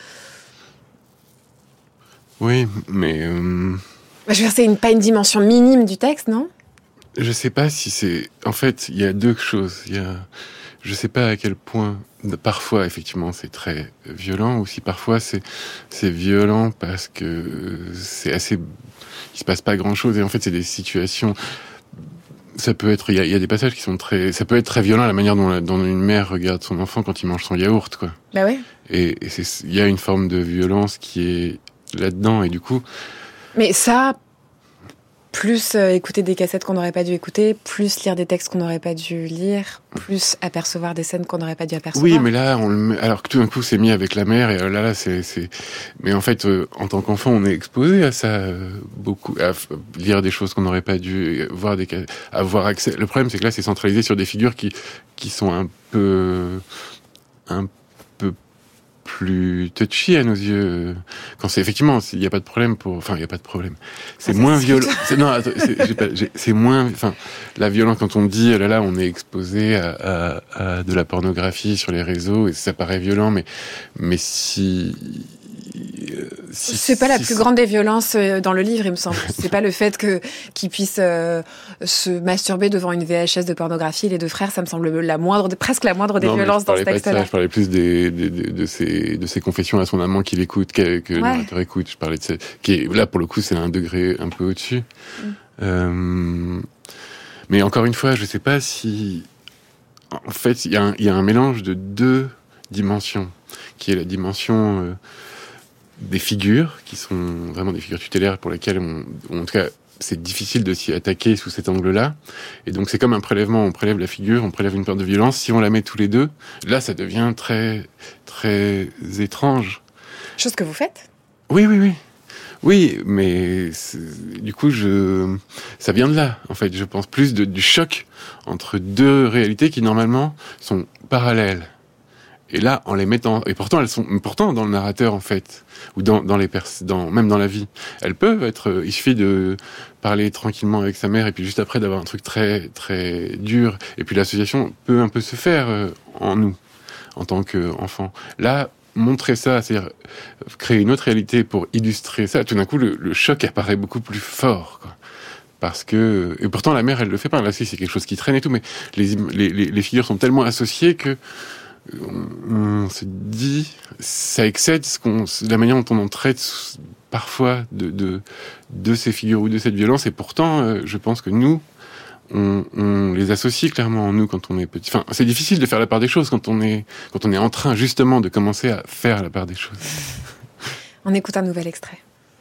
Oui, mais...
Je veux dire, c'est pas une dimension minime du texte, non ?
Je sais pas si c'est... En fait, il y a deux choses. Je sais pas à quel point... Parfois, effectivement, c'est très violent, ou si parfois c'est violent parce que c'est assez... Il se passe pas grand-chose, et en fait, c'est des situations... Ça peut être... Il y a des passages qui sont très... Ça peut être très violent, la manière dont une mère regarde son enfant quand il mange son yaourt, quoi.
Bah ouais.
Et il y a une forme de violence qui est là-dedans, et du coup...
Mais ça, plus écouter des cassettes qu'on n'aurait pas dû écouter, plus lire des textes qu'on n'aurait pas dû lire, plus apercevoir des scènes qu'on n'aurait pas dû apercevoir.
Oui, mais là, alors que tout d'un coup, c'est mis avec la mère, et là, c'est... Mais en fait, en tant qu'enfant, on est exposé à ça, beaucoup, à lire des choses qu'on n'aurait pas dû, avoir accès. Le problème, c'est que là, c'est centralisé sur des figures qui sont un peu plus touchy à nos yeux. Quand c'est effectivement, il n'y a pas de problème il n'y a pas de problème. C'est moins violent. C'est moins, la violence, quand on dit, là, on est exposé à de la pornographie sur les réseaux, et ça paraît violent, mais si
c'est pas la plus grande des violences dans le livre, il me semble. C'est pas le fait qu'ils puissent se masturber devant une VHS de pornographie, les deux frères, ça me semble presque la moindre des violences dans ce texte-là.
Je parlais plus de ses confessions à son amant qu'il écoute, que le narrateur écoute. Je parlais de ça, qui est, là, pour le coup, c'est un degré un peu au-dessus. Mais encore une fois, je sais pas si... En fait, il y a un mélange de deux dimensions, qui est la dimension... des figures qui sont vraiment des figures tutélaires pour lesquelles en tout cas c'est difficile de s'y attaquer sous cet angle-là, et donc c'est comme un prélèvement, on prélève la figure, on prélève une peur de violence, si on la met tous les deux, là ça devient très très étrange.
Chose que vous faites ?
Oui, mais du coup ça vient de là, en fait, je pense plus du choc entre deux réalités qui normalement sont parallèles. Et là, en les mettant, et pourtant elles sont dans le narrateur, en fait, ou même dans la vie, elles peuvent être. Il suffit de parler tranquillement avec sa mère, et puis juste après d'avoir un truc très très dur, et puis l'association peut un peu se faire en nous, en tant qu'enfant. Là, montrer ça, c'est-à-dire créer une autre réalité pour illustrer ça, tout d'un coup le choc apparaît beaucoup plus fort, quoi. Parce que, et pourtant la mère elle le fait pas. Là, c'est quelque chose qui traîne et tout, mais les figures sont tellement associées que on se dit, ça excède la manière dont on en traite parfois de ces figures ou de cette violence, et pourtant, je pense que nous, on les associe clairement en nous quand on est petit. Enfin, c'est difficile de faire la part des choses quand on est en train justement de commencer à faire la part des choses.
On écoute un nouvel extrait.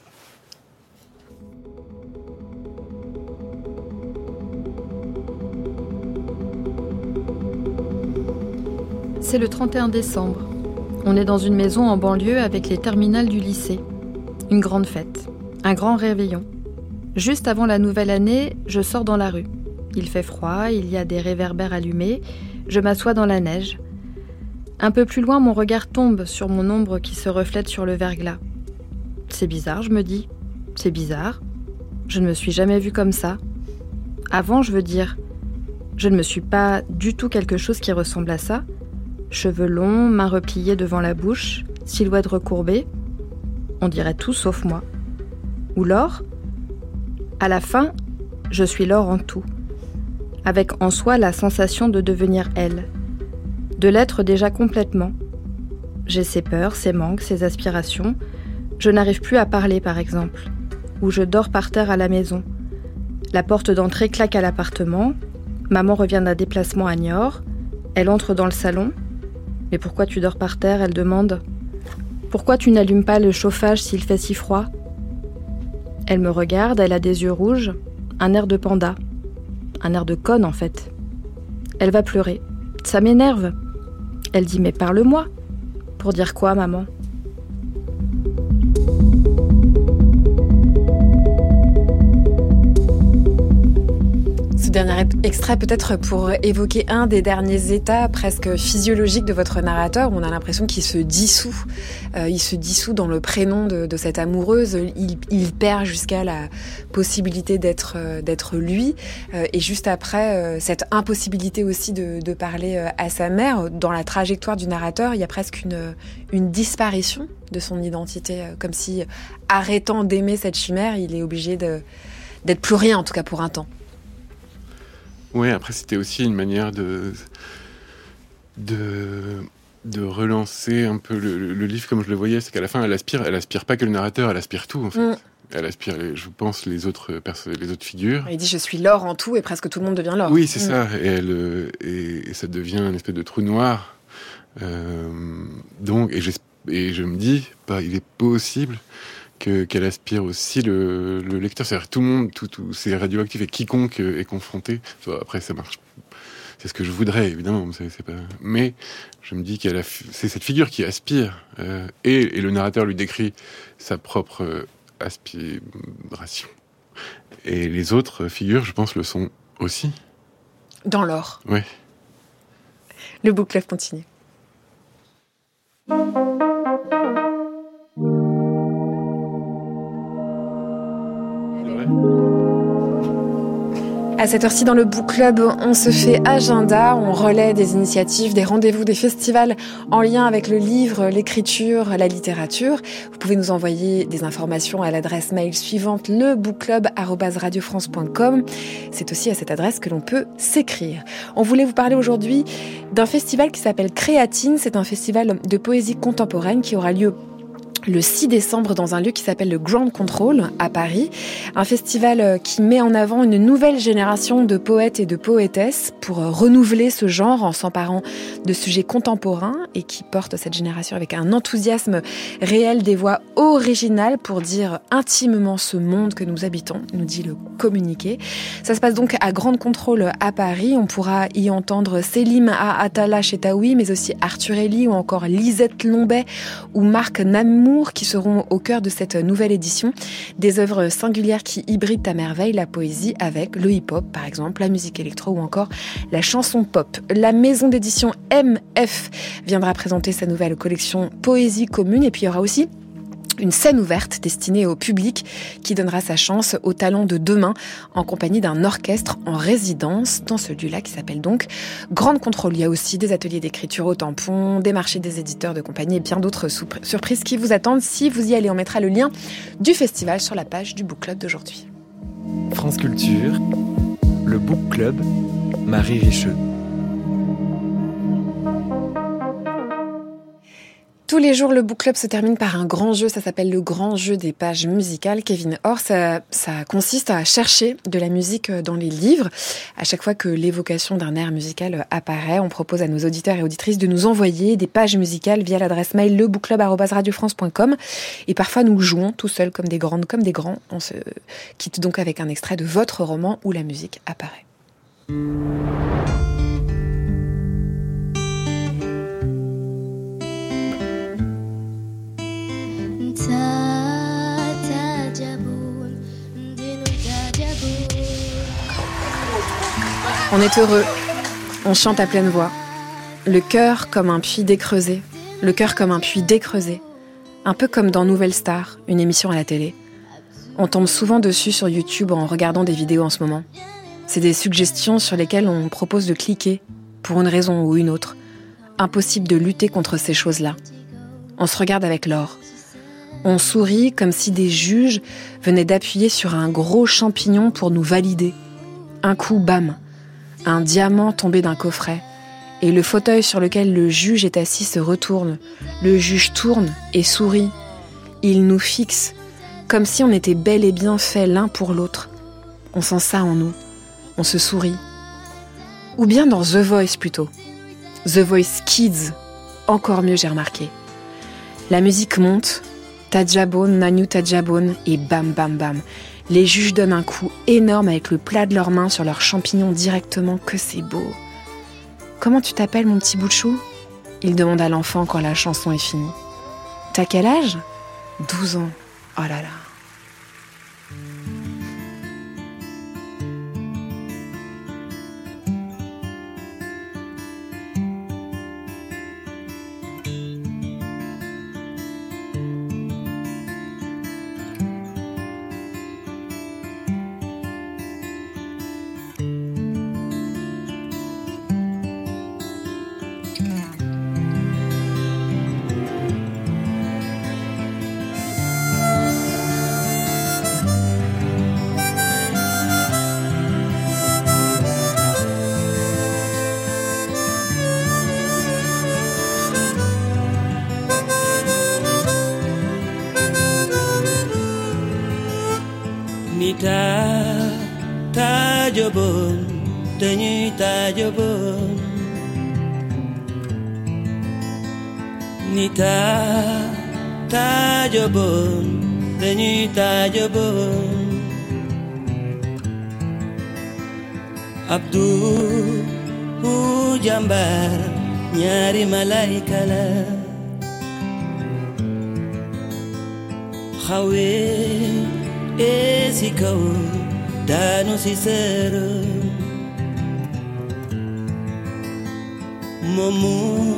C'est le 31 décembre. On est dans une maison en banlieue avec les terminales du lycée. Une grande fête. Un grand réveillon. Juste avant la nouvelle année, je sors dans la rue. Il fait froid, il y a des réverbères allumés, je m'assois dans la neige. Un peu plus loin, mon regard tombe sur mon ombre qui se reflète sur le verglas. C'est bizarre, je me dis. C'est bizarre. Je ne me suis jamais vue comme ça. Avant, je veux dire, je ne me suis pas du tout quelque chose qui ressemble à ça. Cheveux longs, mains repliées devant la bouche, silhouette recourbée. On dirait tout sauf moi. Ou Laure ? À la fin, je suis Laure en tout. Avec en soi la sensation de devenir elle. De l'être déjà complètement. J'ai ses peurs, ses manques, ses aspirations. Je n'arrive plus à parler, par exemple. Ou je dors par terre à la maison. La porte d'entrée claque à l'appartement. Maman revient d'un déplacement à Niort. Elle entre dans le salon. « Mais pourquoi tu dors par terre ?» elle demande. « Pourquoi tu n'allumes pas le chauffage s'il fait si froid ?» Elle me regarde, elle a des yeux rouges, un air de panda. Un air de conne, en fait. Elle va pleurer. Ça m'énerve. Elle dit « Mais parle-moi !» Pour dire quoi, maman ?
Ce dernier extrait peut-être pour évoquer un des derniers états presque physiologiques de votre narrateur, où on a l'impression qu'il se dissout. Il se dissout dans le prénom de cette amoureuse. Il perd jusqu'à la possibilité d'être lui. Et juste après, cette impossibilité aussi de parler à sa mère. Dans la trajectoire du narrateur, il y a presque une disparition de son identité. Comme si, arrêtant d'aimer cette chimère, il est obligé d'être plus rien, en tout cas pour un temps.
Ouais, après c'était aussi une manière de relancer un peu le livre comme je le voyais, c'est qu'à la fin elle aspire pas que le narrateur, elle aspire tout en fait. Elle aspire, je pense, les autres figures.
Il dit je suis Laure en tout et presque tout le monde devient Laure.
Oui, c'est ça, et ça devient une espèce de trou noir. Donc et je me dis, il est possible qu'elle aspire aussi le lecteur, c'est-à-dire tout le monde, tout c'est radioactif et quiconque est confronté. Après, ça marche. C'est ce que je voudrais, évidemment. C'est pas. Mais je me dis c'est cette figure qui aspire, et le narrateur lui décrit sa propre aspiration. Et les autres figures, je pense, le sont aussi.
Dans l'or.
Oui.
Le book club continue. À cette heure-ci, dans le Book Club, on se fait agenda, on relaie des initiatives, des rendez-vous, des festivals en lien avec le livre, l'écriture, la littérature. Vous pouvez nous envoyer des informations à l'adresse mail suivante, lebookclub@radiofrance.com. C'est aussi à cette adresse que l'on peut s'écrire. On voulait vous parler aujourd'hui d'un festival qui s'appelle Créatine. C'est un festival de poésie contemporaine qui aura lieu le 6 décembre dans un lieu qui s'appelle le Ground Control à Paris. Un festival qui met en avant une nouvelle génération de poètes et de poétesses pour renouveler ce genre en s'emparant de sujets contemporains et qui porte cette génération avec un enthousiasme réel, des voix originales pour dire intimement ce monde que nous habitons, nous dit le communiqué. Ça se passe donc à Ground Control à Paris. On pourra y entendre Selim Atala Chetaoui, mais aussi Arthur Elie ou encore Lisette Lombay ou Marc Namour qui seront au cœur de cette nouvelle édition. Des œuvres singulières qui hybrident à merveille la poésie avec le hip-hop, par exemple, la musique électro ou encore la chanson pop. La maison d'édition MF viendra présenter sa nouvelle collection Poésie commune, et puis il y aura aussi une scène ouverte destinée au public qui donnera sa chance aux talents de demain en compagnie d'un orchestre en résidence dans ce lieu-là qui s'appelle donc Ground Control. Il y a aussi des ateliers d'écriture au tampon, des marchés des éditeurs de compagnie et bien d'autres surprises qui vous attendent. Si vous y allez, on mettra le lien du festival sur la page du Book Club d'aujourd'hui.
France Culture, le Book Club, Marie Richeux.
Tous les jours, le Book Club se termine par un grand jeu, ça s'appelle le grand jeu des pages musicales. Kevin Orr, ça consiste à chercher de la musique dans les livres. À chaque fois que l'évocation d'un air musical apparaît, on propose à nos auditeurs et auditrices de nous envoyer des pages musicales via l'adresse mail lebookclub@radiofrance.com. Et parfois, nous jouons tout seuls comme des grandes, comme des grands. On se quitte donc avec un extrait de votre roman où la musique apparaît.
Tata jabu
On est heureux, on chante à pleine voix. Le cœur comme un puits décreusé, le cœur comme un puits décreusé. Un peu comme dans Nouvelle Star, une émission à la télé. On tombe souvent dessus sur YouTube en regardant des vidéos en ce moment. C'est des suggestions sur lesquelles on propose de cliquer, pour une raison ou une autre. Impossible de lutter contre ces choses-là. On se regarde avec Laure. On sourit comme si des juges venaient d'appuyer sur un gros champignon pour nous valider. Un coup, bam, un diamant tombé d'un coffret. Et le fauteuil sur lequel le juge est assis se retourne. Le juge tourne et sourit. Il nous fixe, comme si on était bel et bien fait l'un pour l'autre. On sent ça en nous. On se sourit. Ou bien dans The Voice plutôt. The Voice Kids. Encore mieux, j'ai remarqué. La musique monte. Tadjabone, Nanu Tadjabone, et bam bam bam. Les juges donnent un coup énorme avec le plat de leurs mains sur leurs champignons directement, que c'est beau. Comment tu t'appelles, mon petit bout de chou ? Il demande à l'enfant quand la chanson est finie. T'as quel âge ? 12 ans. Oh là là.
Tajobon, dañuy tajobon. Nita tajobon, dañuy tajobon. Abdou jambar, ñaari malaika la. Xawe si kaw daanu si seero moomu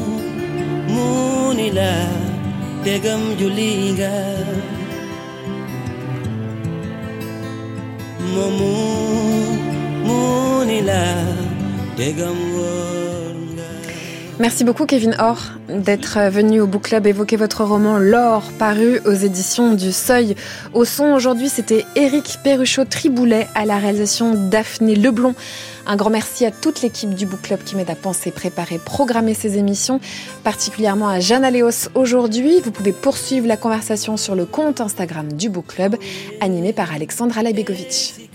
muuni la tegam julli nga moomu muuni la tegam woor nga.
Merci beaucoup Kevin Or d'être venu au Book Club évoquer votre roman L'Or, paru aux éditions du Seuil. Au son aujourd'hui, c'était Éric Perruchot-Triboulet, à la réalisation Daphné Leblond. Un grand merci à toute l'équipe du Book Club qui m'aide à penser, préparer, programmer ces émissions, particulièrement à Jeanne Aléos aujourd'hui. Vous pouvez poursuivre la conversation sur le compte Instagram du Book Club, animé par Alexandra Laibegovic.